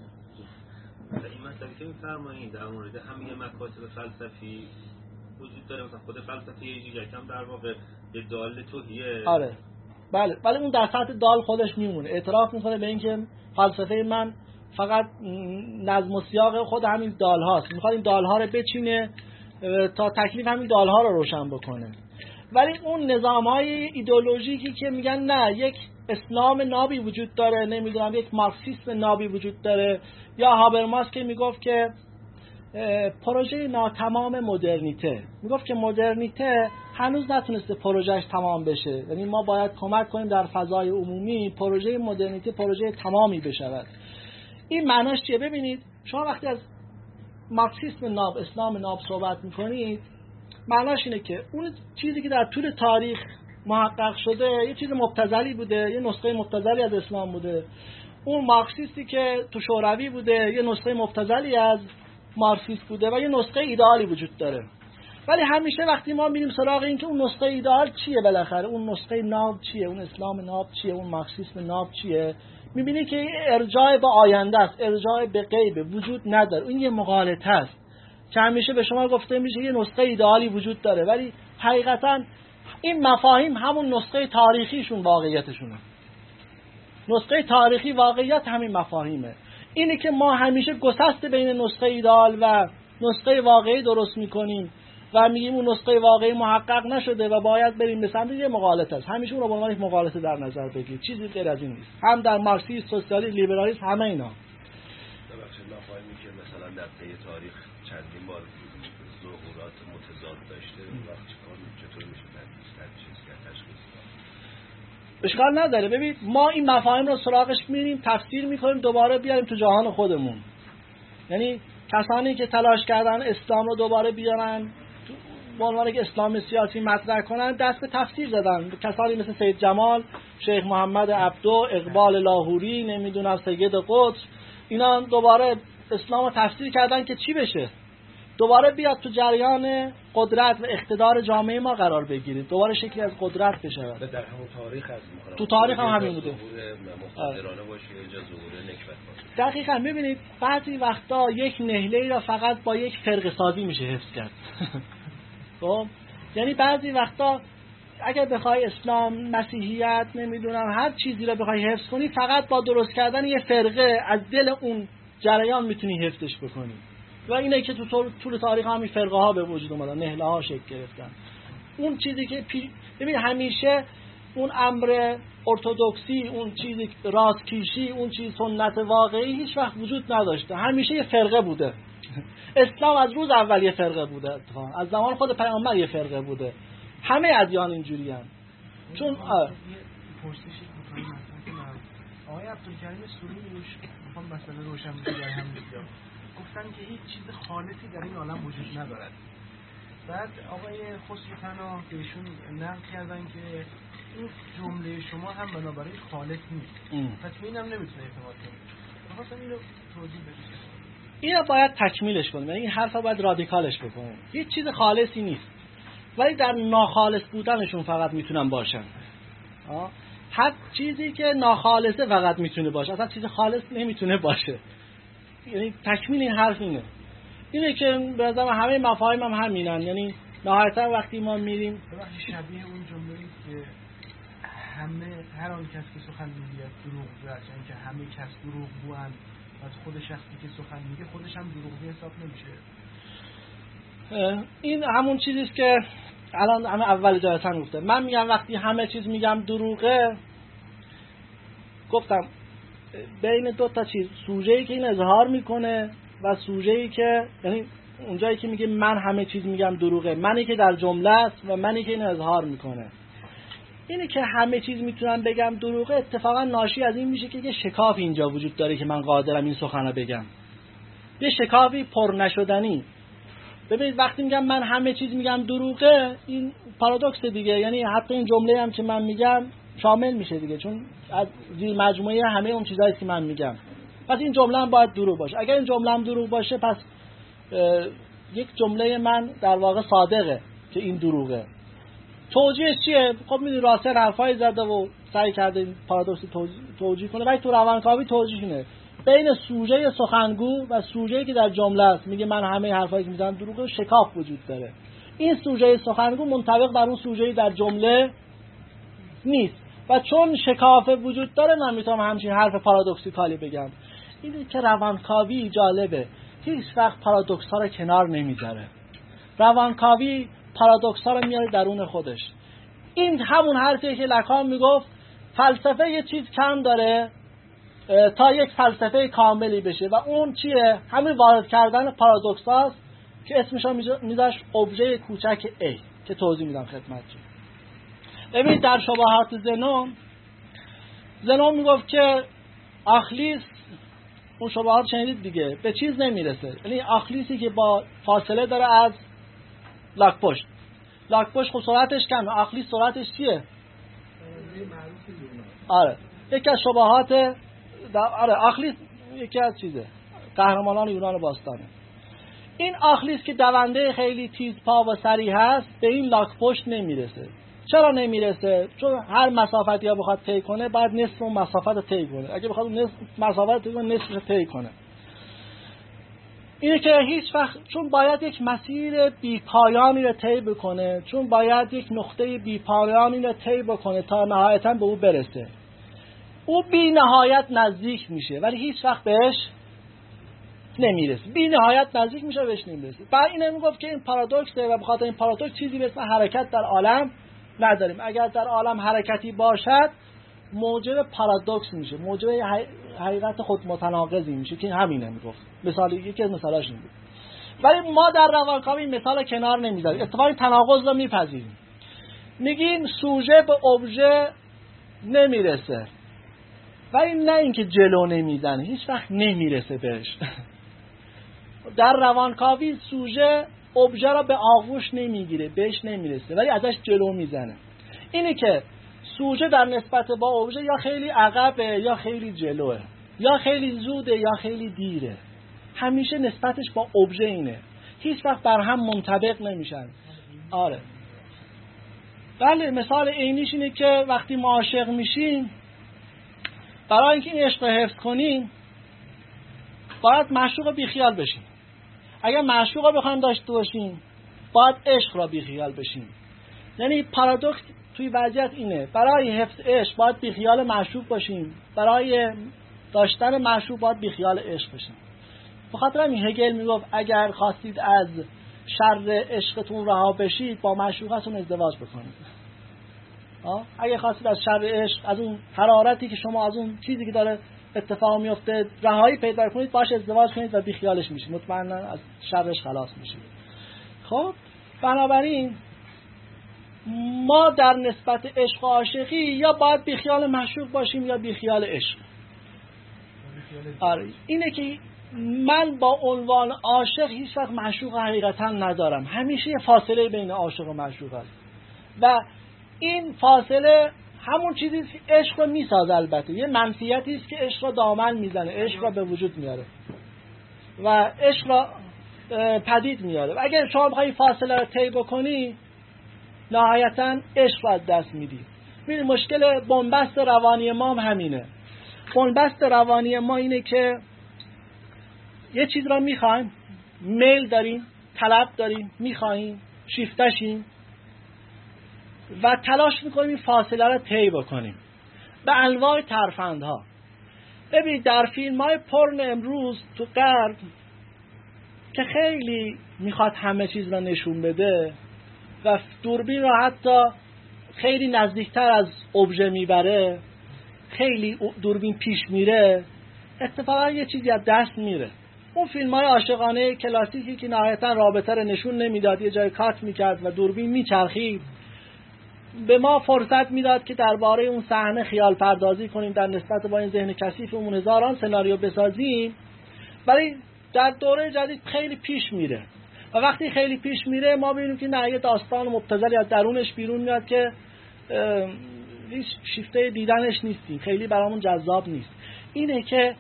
این مطلبی که میفرمایید در مورد همه مکاتب فلسفی وجود داره، مثلا خود فلسفه یه کم در واقع یه دال توهیه. آره بله، ولی اون در سطح دال خودش میمونه، اعتراف میکنه به اینکه فلسفه من فقط نظم و سیاق خود همین دال هاست، میخواد این دال ها رو بچینه تا تکلیف همین دال ها رو روشن بکنه. ولی اون نظام های ایدئولوژیکی که میگن نه یک اسلام نابی وجود داره، نمیدونم یک مارکسیسم نابی وجود داره، یا هابرماس که میگفت که پروژه ناتمام مدرنیته، میگفت که مدرنیته هنوز نتونسته پروژهش تمام بشه، یعنی ما باید کمک کنیم در فضای عمومی پروژه مدرنیته پروژه تمامی بشود. این معناش چیه؟ ببینید شما وقتی از مارکسیسم ناب، اسلام ناب صحبت میکنید، معناش اینه که اون چیزی که در طول تاریخ محقق شده یه چیز مبتذلی بوده، یه نسخه مبتذلی از اسلام بوده. اون مارکسیستی که تو شوروی بوده یه نسخه مبتذلی از مارکسیست بوده و یه نسخه ایدئالی وجود داره. ولی همیشه وقتی ما میریم سراغ این که اون نسخه ایدئال چیه، بالاخره اون نسخه ناب چیه، اون اسلام ناب چیه، اون مارکسیسم ناب چیه، میبینی که ارجاع به آینده است، ارجاع به غیب وجود نداره. این یه مغالطه است که همیشه به شما گفته میشه یه نسخه ایدئالی وجود داره، ولی حقیقتا این مفاهیم همون نسخه تاریخیشون واقعیتشونه. نسخه تاریخی واقعیت همین مفاهیمه. اینه که ما همیشه گسست بین نسخه ایدئال و نسخه واقعی درست میکنیم و میگیم اون نسخه واقعی محقق نشده و باید بریم به سمت یه مغالطه است. همیشه اون رو به عنوان یک مغالطه در نظر بگیرید، چیزی غیر از این نیست. هم در مارکسیسم، سوسیالیسم، لیبرالیسم، همه اینا. ببخشید مفاهیمی که مثلا در طی تاریخ چندین بار ظهورات متضاد داشته، اون وقت چیکار چطور میشه تشخیص کرد؟ تشخیص اشکال نداره. ببین ما این مفاهیم رو سراغش میریم، تفسیر میکنیم، دوباره بیاریم تو جهان خودمون. یعنی کسانی که تلاش کردن اسلام رو دوباره بیارن به عنوان یک اسلام سیاسی مطرح کنن، دست به تفسیر زدن. کسانی مثل سید جمال، شیخ محمد عبدو، اقبال لاهوری، نمیدونم سید قطب، اینا دوباره اسلام رو تفسیر کردن که چی بشه، دوباره بیاد تو جریان قدرت و اقتدار جامعه ما قرار بگیره، دوباره شکلی از قدرت بشه. در همون تاریخ از می‌خوام تو تاریخ هم همین بوده. مقتدرانه باشه یا جا ظهور نکبت باشه. دقیقاً. ببینید بعضی وقتا یک نهله‌ای را فقط با یک فرقه سازی میشه حفظ کرد. خب یعنی بعضی وقتا اگر بخوای اسلام، مسیحیت، نمیدونم هر چیزی رو بخوای حفظ کنی، فقط با درست کردن یه فرقه از دل اون جریان میتونی حفظش بکنی. و اینه که تو طول تاریخ همین فرقه ها به وجود اومدن، نهله ها شکل گرفتن. اون چیزی که پی... ببین همیشه اون امر ارتدوکسی، اون چیزی راستکیشی، اون چیز سنت واقعی هیچ وقت وجود نداشته، همیشه یه فرقه بوده. اسلام از روز اول یه فرقه بوده، اتفاقا از زمان خود پیامبر یه فرقه بوده. همه ادیان اینجوری هم. چون آه. پرسشی کوتاهی مطرح کنم. آقای عبدالکریم سروش میخوام مسئله روشن بشه در هم دیگه. گفتن که هیچ چیز خالصی در این عالم وجود ندارد. بعد آقای خسرو پناه بهشون نقل کردن که این جمله شما هم بنابراین خالص نیست. پس اینم نمیتونه اعتماد کنه. می‌خواستم اینو توضیح بدید. اینو باید تکمیلش کنیم. یعنی این حرفا باید رادیکالش بکنیم. هیچ چیز خالصی نیست. ولی در ناخالص بودنشون فقط میتونن باشن. آه. هر چیزی که ناخالصه فقط میتونه باشه، اصلا چیز خالص نمیتونه باشه. یعنی تکمیل این حرف اینه. اینه که به نظر همه مفاهیم هم همینن. یعنی نهایتا وقتی ما میریم شبیه اون جمله‌ای که همه هر آن کس که سخن میگه دروغ است، یعنی که همه کس دروغ گویند و خود شخصی که سخن میگه خودش هم دروغگو حساب نمیشه. این همون چیزی است که الان همه اول جلسه گفتم. من میگم وقتی همه چیز میگم دروغه، گفتم بین دو تا چیز، سوژه‌ای که این اظهار میکنه و سوژه‌ای که، یعنی اونجایی که میگه من همه چیز میگم دروغه، منی که در جمله است و منی که این اظهار میکنه. اینی که همه چیز میتونم بگم دروغه اتفاقا ناشی از این میشه که یه شکاف اینجا وجود داره که من قادرم این سخنو بگم. یه شکافی پر نشدنی. ببینید وقتی میگم من همه چیز میگم دروغه، این پارادوکس دیگه، یعنی حتی این جمله هم که من میگم شامل میشه دیگه، چون از زیر مجموعه همه اون چیزایی که من میگم. پس این جمله هم باید دروغ باشه. اگر این جمله هم دروغ باشه، پس یک جمله من در واقع صادقه که این دروغه. توجیهش چیه؟ خب میدونی راسل حرفای زده و سعی کرده این پارادوکس توجیه کنه، ولی تو روانکاوی توجیه اینه بین سوژه سخنگو و سوژه‌ای که در جمله است. میگه من همه حرفایی که میزنم دروغه، شکاف وجود داره. این سوژه سخنگو منطبق بر اون سوژه‌ای در جمله نیست و چون شکاف وجود داره من میتونم همچین حرف پارادوکسیکالی بگم. اینه که روانکاوی جالبه، هیچ وقت پارادوکس ها رو کنار نمیذاره. روانکاوی پارادوکس ها رو میاره درون خودش. این همون حرفیه که لکان میگفت فلسفه یه چیز کم داره تا یک فلسفه کاملی بشه و اون چیه؟ همین وارد کردن پارادوکس هاست که اسمش رو میذاشت ابژه کوچک A که توضیح میدم خدمتتون. ببینید در شبهات زنون، زنون میگفت که اخلیس، اون شبهات شنیدید دیگه، به چیز نمیرسه. یعنی اخلیسی که با فاصله داره از لاک‌پشت. لاک‌پشت خب سرعتش کمه، اخلیس سرعتش چیه؟ آره یکی از شبهات آره اخلیس یکی از چیزه قهرمانان یونان باستانه. این اخلیس که دونده خیلی تیز پا و سریع هست به این لاک‌پشت نمیرسه. چرا نمیرسه؟ چون هر مسافتی ها بخواد طی کنه باید نصف اون مسافت رو طی کنه. اگه بخواد نصف مسافت رو طی کنه نصفش رو طی کنه. اینه که هیچ وقت، چون باید یک مسیر بی پایانی رو طی بکنه، چون باید یک نقطه بی پایانی رو طی بکنه تا نهایتاً به او برسه. او بی نهایت نزدیک میشه ولی هیچ وقت بهش نمیرسه. بی نهایت نزدیک میشه بهش نمیرسه. بعد اینه میگفت که این پارادوکسه و بخاطر این پارادوکس چیزی به اسم حرکت در عالم نداریم. اگر در عالم حرکتی باشد موجب پارادوکس میشه، موجب حقیقت خود متناقضی میشه که همینه میگفت. مثال یکی از مثالاش این بود. ولی ما در روانکاوی مثال کنار نمیذاریم، اتفاقی تناقض رو میپذیریم. میگیم سوژه به ابژه نمیرسه ولی نه اینکه جلو نمیزنه، هیچ وقت نمیرسه بهش. در روانکاوی سوژه ابژه را به آغوش نمیگیره، بهش نمیرسه ولی ازش جلو میزنه. اینه که سوژه در نسبت با ابژه یا خیلی عقبه یا خیلی جلوه، یا خیلی زوده یا خیلی دیره. همیشه نسبتش با ابژه اینه، هیچ وقت بر هم منطبق نمیشن. آره بله، مثال عینیش اینه که وقتی ما عاشق میشیم، برای اینکه این عشق رو حفظ کنیم باید معشوق رو بیخیال بشیم. اگر معشوق رو بخوایم داشته باشیم باید عشق را بیخیال بشیم. یعنی پارادوکس توی وضعیت اینه، برای حفظ عشق باید بیخیال معشوق باشیم، برای داشتن معشوق باید بیخیال عشق بشیم. بخاطر همین هگل میگفت اگر خواستید از شر عشقتون رها بشید با معشوقتون ازدواج بکنید. آه؟ اگر خواستید از شر عشق، از اون حرارتی که شما از اون چیزی که داره اتفاق میفته رهایی پیدا کنید، باش ازدواج کنید و بیخیالش میشید، مطمئنا از شرش خلاص میشید. خب بنابراین ما در نسبت عشق و عاشقی یا باید بیخیال معشوق باشیم یا بیخیال عشق. آره اینه که من با عنوان عاشق هیچ وقت معشوق حقیقتا ندارم، همیشه یه فاصله بین عاشق و معشوق است و این فاصله همون چیزی که عشق رو میسازه. البته یه منفیتی است که عشق رو دامن میزنه، عشق رو به وجود میاره و عشق رو پدید میاره و اگر شما بخوای فاصله رو طی بکنی نهایتا عشق رو از دست میدی. ببین مشکل بنبست روانی ما هم همینه. بنبست روانی ما اینه که یه چیز رو میخوایم، میل داریم، طلب داریم، میخوایم، شیفتشیم و تلاش میکنیم این فاصله رو طی بکنیم به انواع ترفندها. ببینید در فیلم های پورن امروز تو غرب که خیلی میخواد همه چیز رو نشون بده و دوربین رو حتی خیلی نزدیکتر از ابژه میبره، خیلی دوربین پیش میره، اتفاقا یه چیزی از دست میره. اون فیلم های عاشقانه کلاسیکی که نهایتا رابطه رو نشون نمیداد، یه جای کات میکرد و دوربین میچرخید، به ما فرصت میداد که درباره اون صحنه خیال پردازی کنیم، در نسبت با این ذهن کثیفمون هزاران سناریو بسازیم. ولی در دوره جدید خیلی پیش میره و وقتی خیلی پیش میره ما ببینیم که نه، یه داستان مبتذلی از درونش بیرون میاد که هیچ شیفته دیدنش نیستیم، خیلی برامون جذاب نیست. اینه که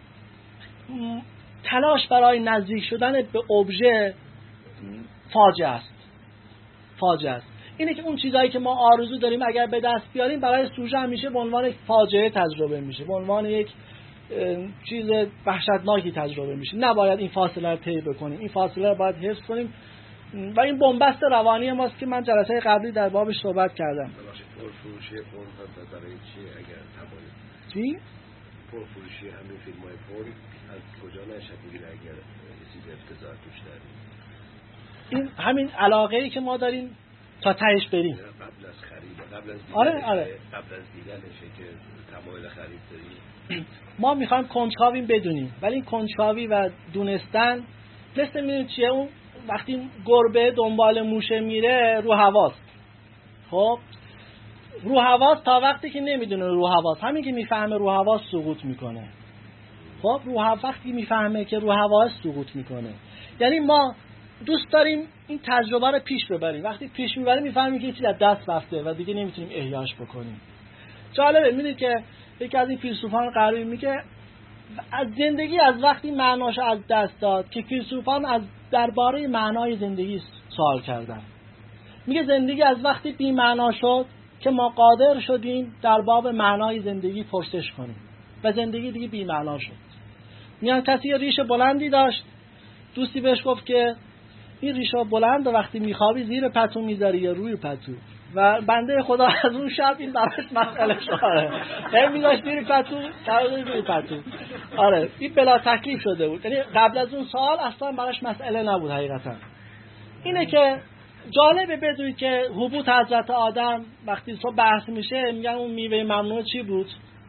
تلاش برای نزدیک شدن به ابژه فاجعه است. فاجعه است. اینه که اون چیزایی که ما آرزو داریم اگر به دست بیاریم برای سوژه همیشه به عنوان یک فاجعه تجربه میشه، به عنوان یک چیز وحشتناکی تجربه میشه. نباید این فاصله رو طی بکنیم، این فاصله رو باید حفظ کنیم و این بنبست روانی ماست که من جلسه قبلی در بابش صحبت کردم. پرفروشی پورن برای چی اگر تمایل چی؟ پرفروشی همین فیلم‌های پورن از کجا نشه بگیر اگر چیز افتضاح توش داریم؟ این همین علاقه‌ای که ما داریم تا تهش بریم. قبل از خرید، قبل از آره آره قبل از دیدنشه که تمایل خرید داریم. ما میخوایم کنجکاویم بدونیم، ولی این کنجکاوی و دونستن مثل میدونیم چیه؟ اون وقتی گربه دنبال موشه میره رو هواست. خب رو هواست تا وقتی که نمیدونه رو هواست، همین که میفهمه رو هواست سقوط میکنه. خب رو هوا وقتی میفهمه که رو هواست سقوط میکنه. یعنی ما دوست داریم این تجربه رو پیش ببریم، وقتی پیش میبریم میفهمیم که این چیز از دست رفته و دیگه نمیتونیم احیاش بکنیم. جالبه میدونید که یکی از این فیلسوفان غربی میگه از زندگی از وقتی معناش از دست داد که فیلسوفان از درباره معنای زندگی سوال کردن. میگه زندگی از وقتی بی معنا شد که ما قادر شدیم در باب معنای زندگی پرسش کنیم و زندگی دیگه بی معنا شد. میان کسی ریش بلندی داشت، دوستی بهش گفت که این ریشه بلند و وقتی میخوابی زیر پتو میذاری یا روی پتو؟ و بنده خدا از اون شب این براش مسئله شد. آره میذاشت زیر پتو، روی پتو. آره این بلا تکلیف شده بود. یعنی قبل از اون سوال اصلا براش مسئله نبود حقیقتا. اینه که جالبه بدونید که حبوط حضرت آدم وقتی صبح بحث میشه میگن اون میوه ممنوع چی بود؟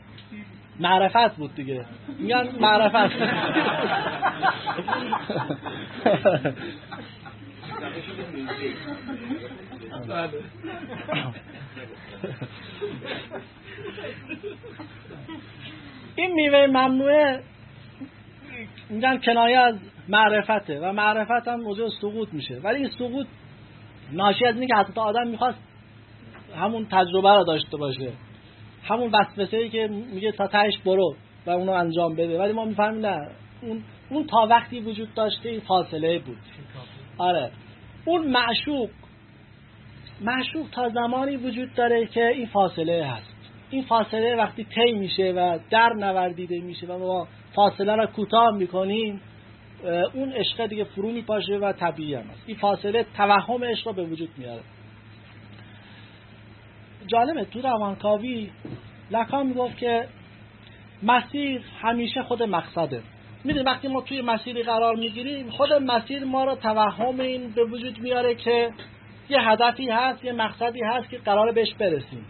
معرفت بود دیگه. میگن معرفت. این میوه ممنوعه میگن کنایه از معرفته و معرفت هم موجب سقوط میشه، ولی این سقوط ناشی از اینه که حضرت آدم میخواست همون تجربه رو داشته باشه، همون وسوسه‌ای که میگه تا تهش برو و اونو انجام بده، ولی ما میفهمیم نه، اون اون تا وقتی وجود داشته این فاصله بود. آره اون معشوق معشوق تا زمانی وجود داره که این فاصله هست. این فاصله وقتی طی میشه و در نوردیده میشه و ما فاصله را کوتاه میکنیم، اون عشق دیگه فرو میپاشه و طبیعی هم هست. این فاصله توهم عشق رو به وجود میاره. جالبه تو روانکاوی لکان میگفت که مسیر همیشه خود مقصده. میدونی وقتی ما توی مسیری قرار میگیریم، خود مسیر ما رو توهم این به وجود میاره که یه هدفی هست، یه مقصدی هست که قراره بهش برسیم.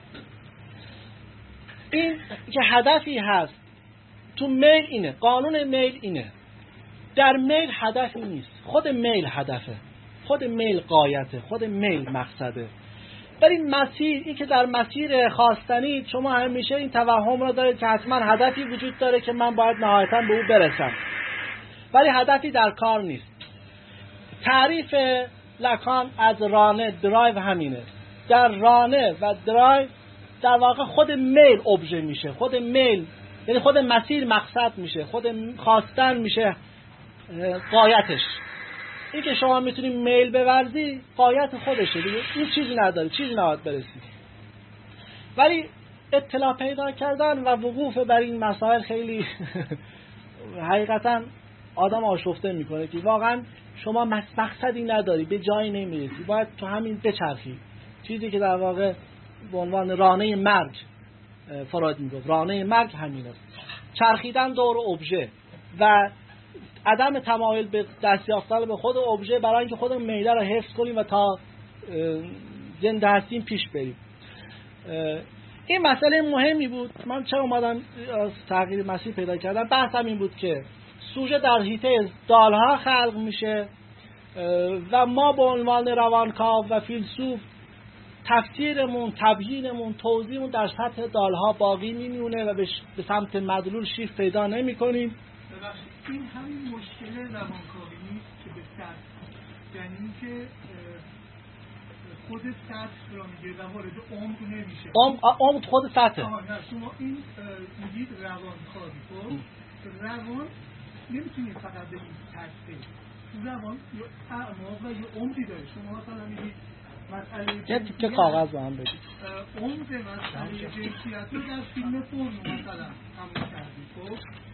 این که هدفی هست تو میل اینه، قانون میل اینه. در میل هدفی نیست، خود میل هدفه، خود میل غایته، خود میل مقصده. در این مسیر، این که در مسیر خواستنی شما همیشه این توهم را دارید که حتما هدفی وجود داره که من باید نهایتاً به او برسم، ولی هدفی در کار نیست. تعریف لکان از رانه درایو همینه. در رانه و درایو در واقع خود میل ابژه میشه، خود میل یعنی خود مسیر مقصد میشه، خود خواستن میشه غایتش. این که شما میتونید میل بورزی غایت خودشه دیگه، این چیزی نداره، چیزی نباید برسی. ولی اطلاع پیدا کردن و وقوف بر این مسائل خیلی حقیقتا آدم آشفته میکنه که واقعا شما مقصدی نداری، به جایی نمیرسی، باید تو همین بچرخی. چیزی که در واقع به عنوان رانه مرگ فراد میگفت، رانه مرگ همین است، چرخیدن دور ابژه و عدم تمایل به دست یافتن به خود ابژه برای اینکه خود میله رو حفظ کنیم و تا زنده هستیم پیش بریم. این مسئله مهمی بود. من چرا اومدم از تغییر مسیر پیدا کردم؟ بحثم این بود که سوژه در حیطه دالها خلق میشه و ما به عنوان روانکاو و فیلسوف تفسیرمون، تبیینمون، توضیحمون در سطح دالها باقی میمونه و به سمت مدلول شیف پیدا نمی کنیم. این همین مشکل روانکاوی نیست که به سطح، یعنی اینکه خود سطح را میگه و وارد عمق نمیشه. عمق خود سطح. آها نه، شما این میگید روانکاوی، خب روان نمیتونید فقط به این سطح، روان یه اعماق و یه عمقی داره. شما مثلا میگید مسئله یه تیکه کاغذ به هم بدید. عمق مسئله جنسیت رو در فیلم پورنو مثلا همون کردید، خب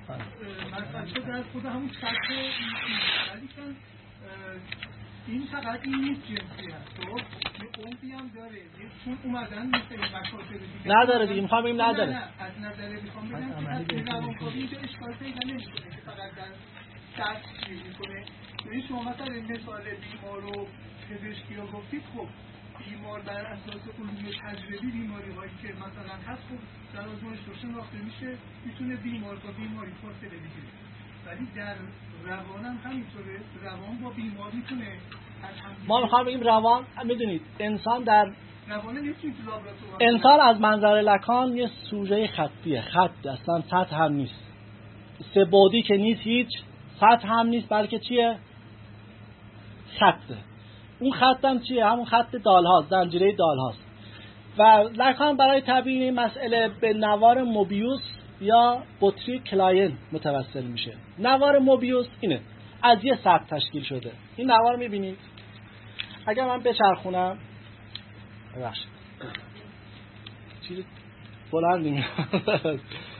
مثلا در خود همون سطح ولی کن این فقط این نیست جنسیت، خب یه عمقی هم داره، چون اومدن مثل این مکاتب دیگه نداره دیگه، میخوام بگیم نداره. نه از نظر میخوام بگم که از روانکاوی اینجا اشکال پیدا نمیکنه که فقط در سطح چیز میکنه. یعنی شما مثلا مثال بیمار رو پزشکی رو گفتید، خب بیمار بر اساس علوم تجربی بیماری هایی که مثلا هست خب در آزمایش شناخته میشه، میتونه بیمار با بیماری فاصله بگیره. ولی در روان هم همینطوره، روان با بیمار میتونه ما میخوام بگیم روان، میدونید انسان در روان نمیتونید تو لابراتوار، انسان از منظر لکان یه سوژه خطیه، خط اصلا سطح هم نیست، سه بعدی که نیست، هیچ سطح هم نیست، بلکه چیه؟ خطه. اون خط هم چیه؟ همون خط دال هاست، زنجیره دال هاست. و لکان برای تبیین این مسئله به نوار موبیوس یا بطری کلاین متوسل میشه. نوار موبیوس اینه، از یه سطح تشکیل شده. این نوار میبینید؟ اگر من بچرخونم ببخشید چیزی بلندی میاد.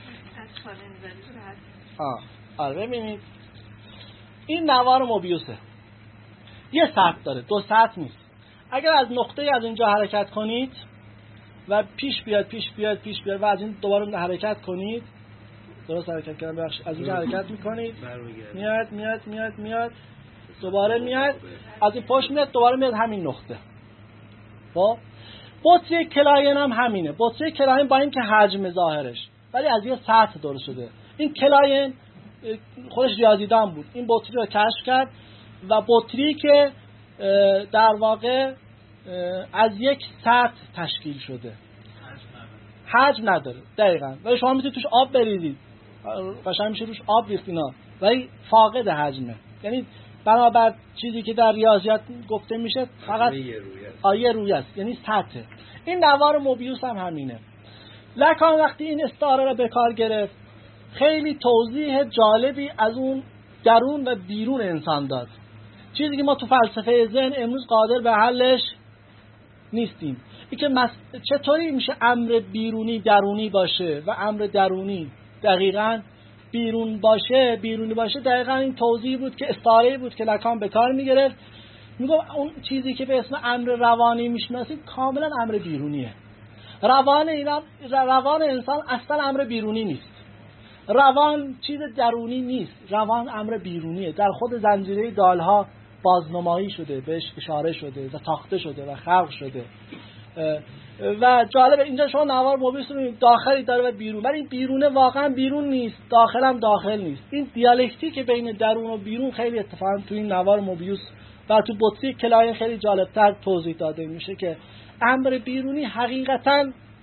آه آره ببینید این نوار موبیوسه، یه سطح داره، دو سطح نیست. اگر از نقطه از اینجا حرکت کنید و پیش بیاد پیش بیاد پیش بیاد و از این دوباره حرکت کنید، درست حرکت کردم ببخشید، از اینجا حرکت میکنید، میاد میاد میاد میاد دوباره میاد، از این پشت میاد دوباره میاد همین نقطه. خب بطری کلاین هم همینه. بطری کلاین با این که حجم ظاهرش ولی از یه سطح درست شده. این کلاین خودش ریاضیدان بود، این بطری رو کشف کرد و بطری که در واقع از یک سطح تشکیل شده، حجم نداره دقیقاً، ولی شما میتونید توش آب بریزید، قشنگ میشه روش آب ریخت اینا، ولی فاقد حجمه. یعنی بنابر چیزی که در ریاضیات گفته میشه فقط آیه روی است، یعنی سطح. این نوار موبیوس هم همینه. لکان وقتی این استعاره را به کار گرفت خیلی توضیح جالبی از اون درون و بیرون انسان داد، چیزی که ما تو فلسفه ذهن امروز قادر به حلش نیستیم. این که مس... چطوری میشه امر بیرونی درونی باشه و امر درونی دقیقاً بیرون باشه بیرونی باشه؟ دقیقاً این توضیح بود که استعاره بود که لکان به کار میگرفت. میگم اون چیزی که به اسم امر روانی میشناسید کاملا امر بیرونیه. روان اینا روان انسان اصلا امر بیرونی نیست. روان چیز درونی نیست، روان امر بیرونیه. در خود زنجیره دالها بازنمایی شده، بهش اشاره شده و ساخته شده و خلق شده. و جالب اینجا شما نوار موبیس رو داخلی داره و بیرون، ولی این بیرونه واقعا بیرون نیست، داخل هم داخل نیست. این دیالکتیک بین درون و بیرون خیلی اتفاقا تو این نوار موبیوس و تو بطری کلاین خیلی جالبتر توضیح داده میشه که امر بیرونی حقیقتا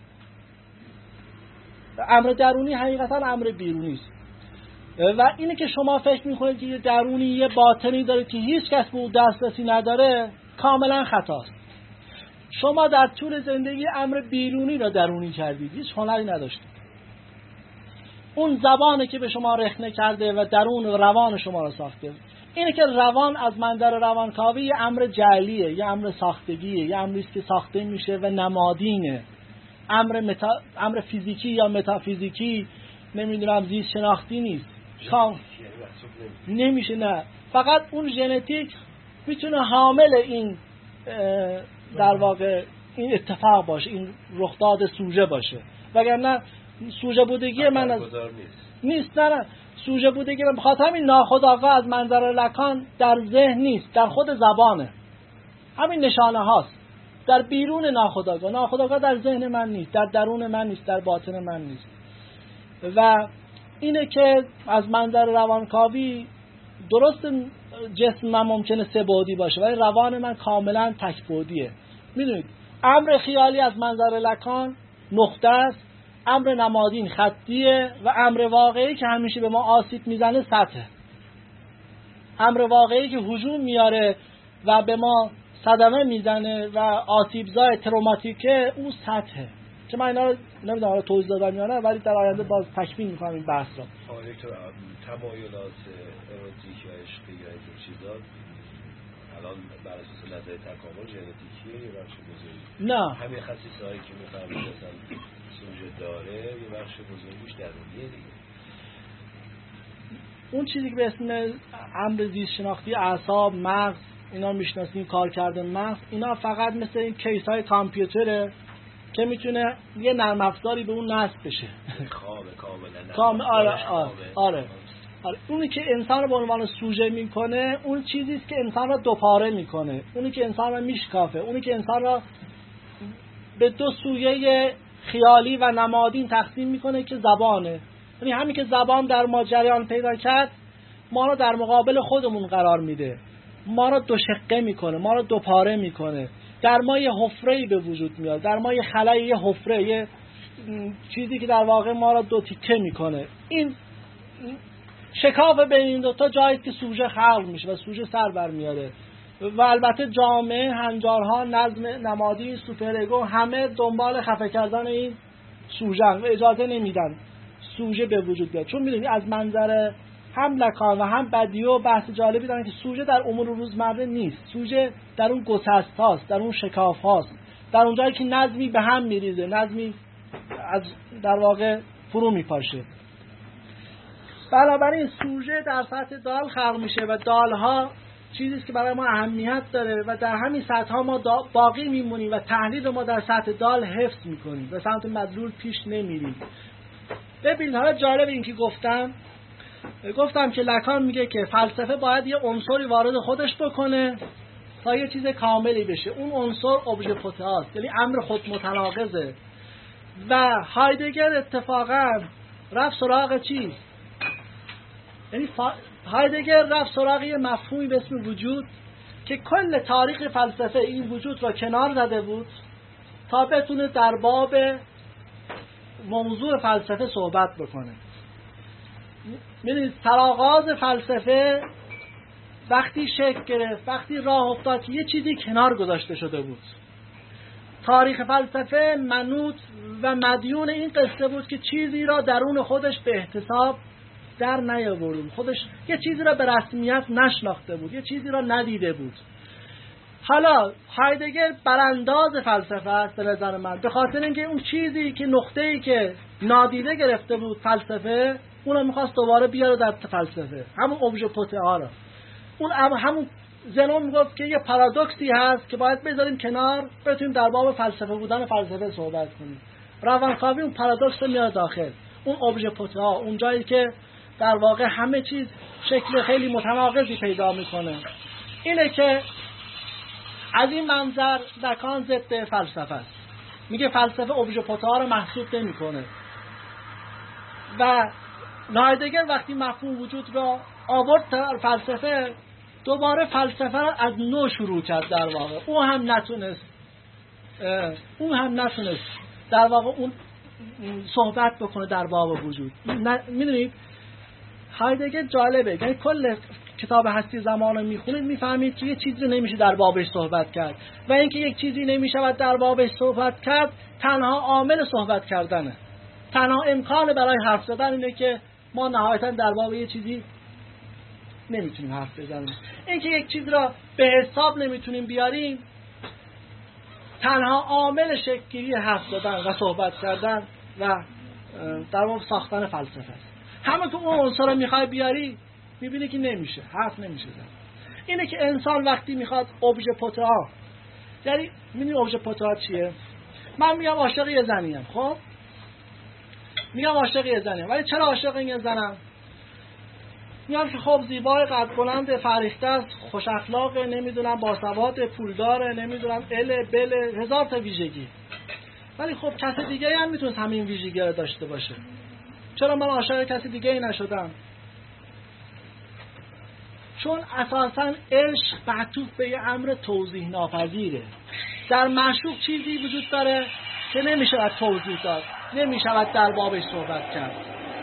امر درونی حقیقتا امر بیرونی است. و اینه که شما فکر میکنید که یه درونی یه باطنی داره که هیچ کس به اون دسترسی نداره، کاملا خطاست. شما در طول زندگی امر بیرونی را درونی کردید، هیچ هنری نداشتید. اون زبانه که به شما رخنه کرده و درون و روان شما را ساخته. اینه که روان از منظر روانکاوی یه امر جعلیه، یه امر ساختگیه، یه امری است که ساخته میشه و نمادینه. امر متا... امر فیزیکی یا متافیزیکی، نمیدونم زیست شناختی نیست. کام نمیشه. نه، فقط اون ژنتیک میتونه حامل این در واقع این اتفاق باشه، این رخداد سوژه باشه. وگرنه سوژه بودگی من از نیست. نه نه سوژه بودگی من بخاطر همین ناخودآگاه از منظر لکان در ذهن نیست، در خود زبانه. همین نشانه هاست در بیرون ناخودآگاه. ناخودآگاه در ذهن من نیست، در درون من نیست، در باطن من نیست. و اینه که از منظر روانکاوی درست جسم من ممکنه سه بعدی باشه ولی روان من کاملا تک بعدیه. میدونید امر خیالی از منظر لکان نقطه است، امر نمادین خطیه و امر واقعی که همیشه به ما آسیب میزنه سطحه. امر واقعی که هجوم میاره و به ما صدمه میزنه و آسیبزای تروماتیکه اون سطحه. که من اینا رو نمیدونم حالا توضیح دادم یا نه، ولی در آینده باز تکمیل میکنم این بحث رو. آقای دکتر، تمایلات اروتیک یا عشقی یا این چیزا الان بر اساس نظر تکامل ژنتیکیه یه بخش بزرگی؟ نه، همین خصیصه‌هایی که میفهمید مثلا سوژه داره یه بخش بزرگیش درونیه دیگه. اون چیزی که به اسم امر زیست شناختی اعصاب، مغز اینا میشناسیم، کار کرده مغز، اینا فقط مثل این کیس های کامپیوتره که میتونه یه نرم افزاری به اون نصب بشه. خوابه کاملا. کامل. آره آره آره. آره. اونی که انسان رو به عنوان سوژه میکنه اون چیزی است که انسان رو دوپاره میکنه، اونی که انسان رو میشکافه، اونی که انسان رو به دو سویه خیالی و نمادین تقسیم میکنه که زبانه. یعنی همین که زبان در ما جریان پیدا کرد ما رو در مقابل خودمون قرار میده، ما رو دو شقه میکنه، ما رو دوپاره میکنه، در ما یه حفره‌ای به وجود میاد، در ما یه خلای، یه حفره، یه چیزی که در واقع ما رو دو تیکه میکنه. این شکاف بین این دو تا جایی که سوژه خلق میشه و سوژه سر برمیاره. و البته جامعه، هنجارها، نظم نمادی، سوپر ایگو همه دنبال خفه کردن این سوژه و اجازه نمیدن سوژه به وجود بیاد. چون میدونی از منظر هم لکان و هم بدیو بحث جالبی دارن که سوژه در امور روزمره نیست. سوژه در اون گسست هاست، در اون شکاف هاست، در اون جایی که نظمی به هم میریزه، نظمی از در واقع فرو میپاشه. بنابراین سوژه در سطح دال خلق میشه و دالها چیزیست که برای ما اهمیت داره و در همین سطح ها ما باقی میمونیم و تحلیل ما در سطح دال حفظ میکنیم و سمت مدلول پیش نمیریم. ببین حالا جالب این که گفتم گفتم که لکان میگه که فلسفه باید یه عنصری وارد خودش بکنه تا یه چیز کاملی بشه. اون عنصر ابژه پوتئاست، یعنی امر خود متناقضه. و هایدگر اتفاقا رفت سراغ چی؟ یعنی هایدگر رفت سراغ یه مفهومی به اسم وجود که کل تاریخ فلسفه این وجود را کنار زده بود تا بتونه در باب موضوع فلسفه صحبت بکنه. می‌دونید سرآغاز فلسفه وقتی شکل گرفت، وقتی راه افتاد که یه چیزی کنار گذاشته شده بود. تاریخ فلسفه منوط و مدیون این قصه بود که چیزی را درون خودش به احتساب در نیاورد، خودش یه چیزی را به رسمیت نشناخته بود، یه چیزی را ندیده بود. حالا هایدگر برانداز فلسفه است به نظر من، به خاطر اینکه اون چیزی که نقطه‌ای که نادیده گرفته بود فلسفه، اونو می‌خواست دوباره بیاره در فلسفه، همون اوبژه پوتئا رو. اون همون زنون میگفت که یه پارادوکسی هست که باید بذاریم کنار، بتونیم در باب فلسفه بودن فلسفه صحبت کنیم. روانکاوی اون پارادوکس رو میاره داخل، اون اوبژه پوتئا، اون جایی که در واقع همه چیز شکل خیلی متناقضی پیدا میکنه. اینه که از این منظر لکان ضد فلسفه است. میگه فلسفه اوبژه پوتئا رو محسوب نمیکنه. و هایدگر وقتی مفهوم وجود را آورد در فلسفه، دوباره فلسفه را از نو شروع کرد در واقع. اون هم نتونست اون هم نتونست در واقع اون صحبت بکنه در باب وجود. میدونید هایدگر جالبه، یعنی کل کتاب هستی زمان رو میخونید میفهمید که یه چیزی نمیشه در بابش صحبت کرد و اینکه یک چیزی نمیشه در بابش صحبت کرد تنها عامل صحبت کردنه، تنها امکان برای حرف زدن اینه که ما نهایتا در باب یه چیزی نمیتونیم حرف بزنیم. اینکه یک چیز را به حساب نمیتونیم بیاریم تنها عامل شکل‌گیری حرف زدن و صحبت کردن و در واقع ساختن فلسفه است. همه که اون عنصر رو میخوای بیاری میبینی که نمیشه، حرف نمیشه زد. اینه که انسان وقتی میخواد اوبژه پوتئا، یعنی میدونی اوبژه پوتئا چیه؟ من میگم عاشق یه زنیم، خب میگم عاشق یه زنیم، ولی چرا عاشق این زنم؟ میگم که خب زیبای، قد بلند، فریخته است، خوش اخلاقه، نمیدونم باسواد، پولداره، نمیدونم ال بل هزار تا ویژگی. ولی خب کسی دیگه هم میتونه همین ویژگی رو داشته باشه. چرا من عاشق کسی دیگه ای نشدم؟ چون اساساً عشق معطوف به یه امر توضیح ناپذیره. در معشوق چیزی وجود داره که نمیشه توضیح داد، نمیشه در بابش صحبت کرد.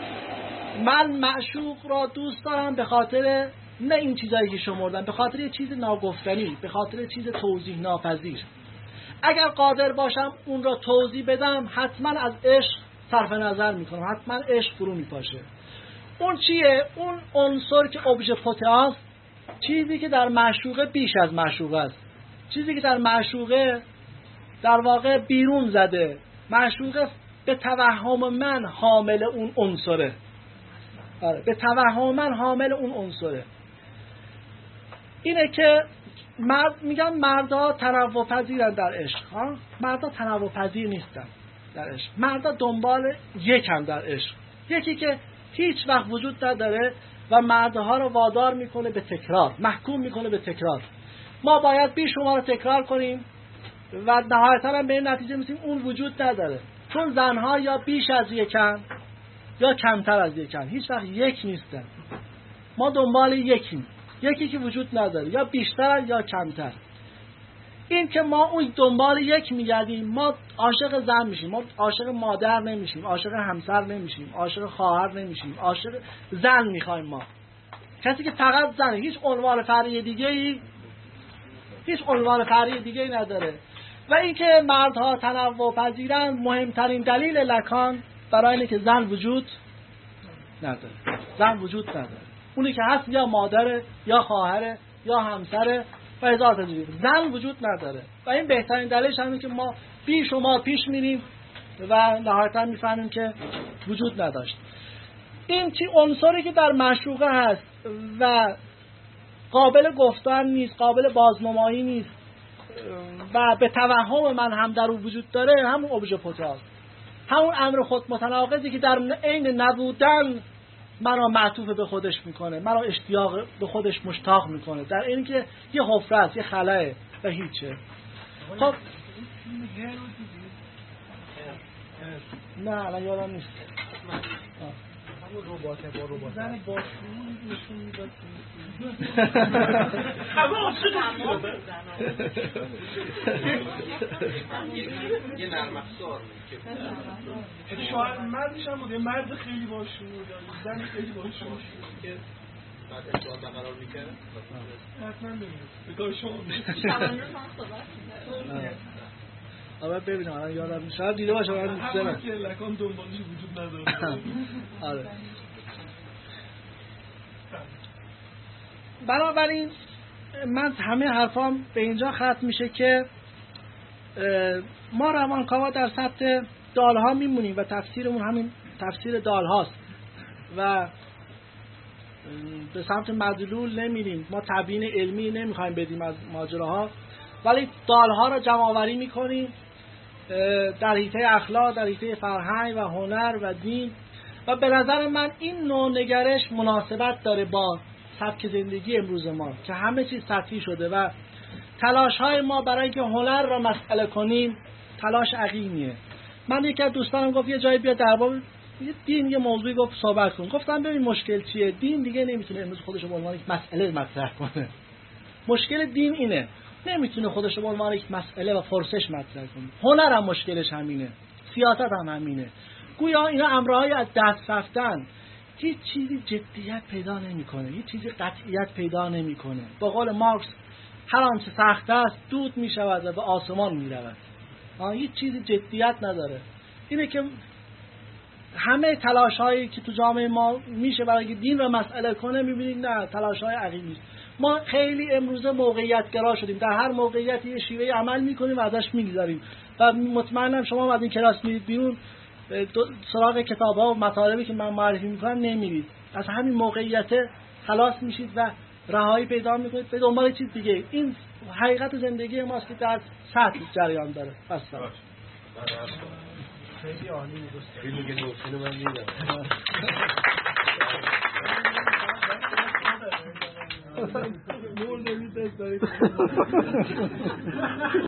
من معشوق را دوست دارم به خاطر نه این چیزایی که شمردم، به خاطر یه چیز ناگفتنی، به خاطر یه چیز توضیح ناپذیر. اگر قادر باشم اون را توضیح بدم حتما از عشق صرف نظر میکنم، حتما عشق فرو میپاشه. اون چیه؟ اون عنصر که اوبژه پوتئا است، چیزی که در معشوقه بیش از معشوقه است، چیزی که در معشوقه در واقع بیرون زده. معشوقه به توهم من حامل اون عنصره، آره به توهم من حامل اون عنصره. اینه که مرد، میگم مردها تنوع پذیرن در عشق، ها مردها تنوع پذیر نیستن در عشق. مردها دنبال یکن در عشق، یکی که هیچ وقت وجود نداره و مردها رو وادار میکنه به تکرار، محکوم میکنه به تکرار. ما باید بیش شما رو تکرار کنیم و نهایتا هم به این نتیجه میرسیم اون وجود نداره، چون زنها یا بیش از یکن یا کمتر از یکن، هیچ وقت یک نیستن. ما دنبال یکیم، یکی که وجود نداره، یا بیشتر یا کمتر. این که ما اون دنبال یک میگردیم، ما عاشق زن میشیم، ما عاشق مادر نمیشیم، عاشق همسر نمیشیم، عاشق خواهر نمیشیم، عاشق زن میخوایم. ما کسی که فقط زنه، هیچ عنوان فرعی دیگه ای هیچ عنوان فرعی دیگه ای نداره. و اینکه مردها تنوع پذیرن، مهمترین دلیل لکان برای اینه که زن وجود نداره. زن وجود نداره. اونی که هست یا مادره یا خواهره یا همسره و هزار تا دیگه. زن وجود نداره و این بهترین دلیلش همینه که ما بی شما پیش میریم و نهایتا میفهمیم که وجود نداشت. این چی عنصری که در معشوقه هست و قابل گفتن نیست، قابل بازنمایی نیست و به توهم من هم در اون وجود داره، همون اوبژه پوتئا است. همون امر خود متناقضی که در عین نبودن مرا معطوف به خودش میکنه، مرا اشتیاق به خودش مشتاق میکنه، در این که یه حفره است، یه خلاه و هیچه. خب نه الان یادم نیست. همون رباته با رباته زن با شعور نشون میداد همه عاشق یه نرم افزار که شاید مردش هم بود، مرد خیلی با شعور داشت، زن خیلی با شعور که بعد اشتباه قرار میکنه حتما نمیدونم به کار شما آره ببینم الان یادم میشه دیده باشه الان همون که لکان دنبالش وجود نداره. آره. بنابراین من همه حرفام به اینجا ختم میشه که ما روانکاوا در سطح دالها میمونیم و تفسیرمون همین تفسیر دالهاست و به سمت مدلول نمیریم. ما تبیین علمی نمیخوایم بدیم از ماجراها، ولی دالها را جمع آوری میکنیم در حیطه اخلاق، در حیطه فرهنگ و هنر و دین، و به نظر من این نوع نگرش مناسبت داره با سبک زندگی امروز ما که همه چیز سطحی شده و تلاش های ما برای اینکه هنر را مسئله کنیم تلاش عقیمیه. من یکی از دوستانم گفت یه جایی بیا در باب دین یه موضوعی گفت صحبت کن. گفتم ببین مشکل چیه؟ دین دیگه نمیتونه امروز خودش رو به عنوان یک مسئله مطرح کنه. مشکل دین اینه، نمیتونه خودش رو به عنوان یک مسئله و پرسش مطرح کنه. هنر هم مشکلش همینه، سیاست هم همینه. گویا اینا امرهای از دست رفتن، هیچ چیزی جدیت پیدا نمیکنه، هیچ چیزی قطعیت پیدا نمیکنه. به قول مارکس هر آنچه سخت است دود میشود و به آسمان میرود. هیچ چیزی جدیت نداره. اینه که همه تلاش هایی که تو جامعه ما میشه برای که دین رو مسئله کنه میبینید نه، تلاش های عقیمی. ما خیلی امروزه موقعیت گرا شدیم، در هر موقعیتی یه شیوه عمل میکنیم و ازش میگذاریم و مطمئنم شما از این کلاس میرید بیرون سراغ کتاب ها و مطالبی که من معرفی میکنم نمیرید، از همین موقعیت خلاص میشید و رهایی پیدا میکنید به دنبال چیز دیگه. این حقیقت زندگی ماست که در سطح جریان داره. بس خیلی عالی بود. خیلی میگه نوشین من میدم. نور نمیده دارید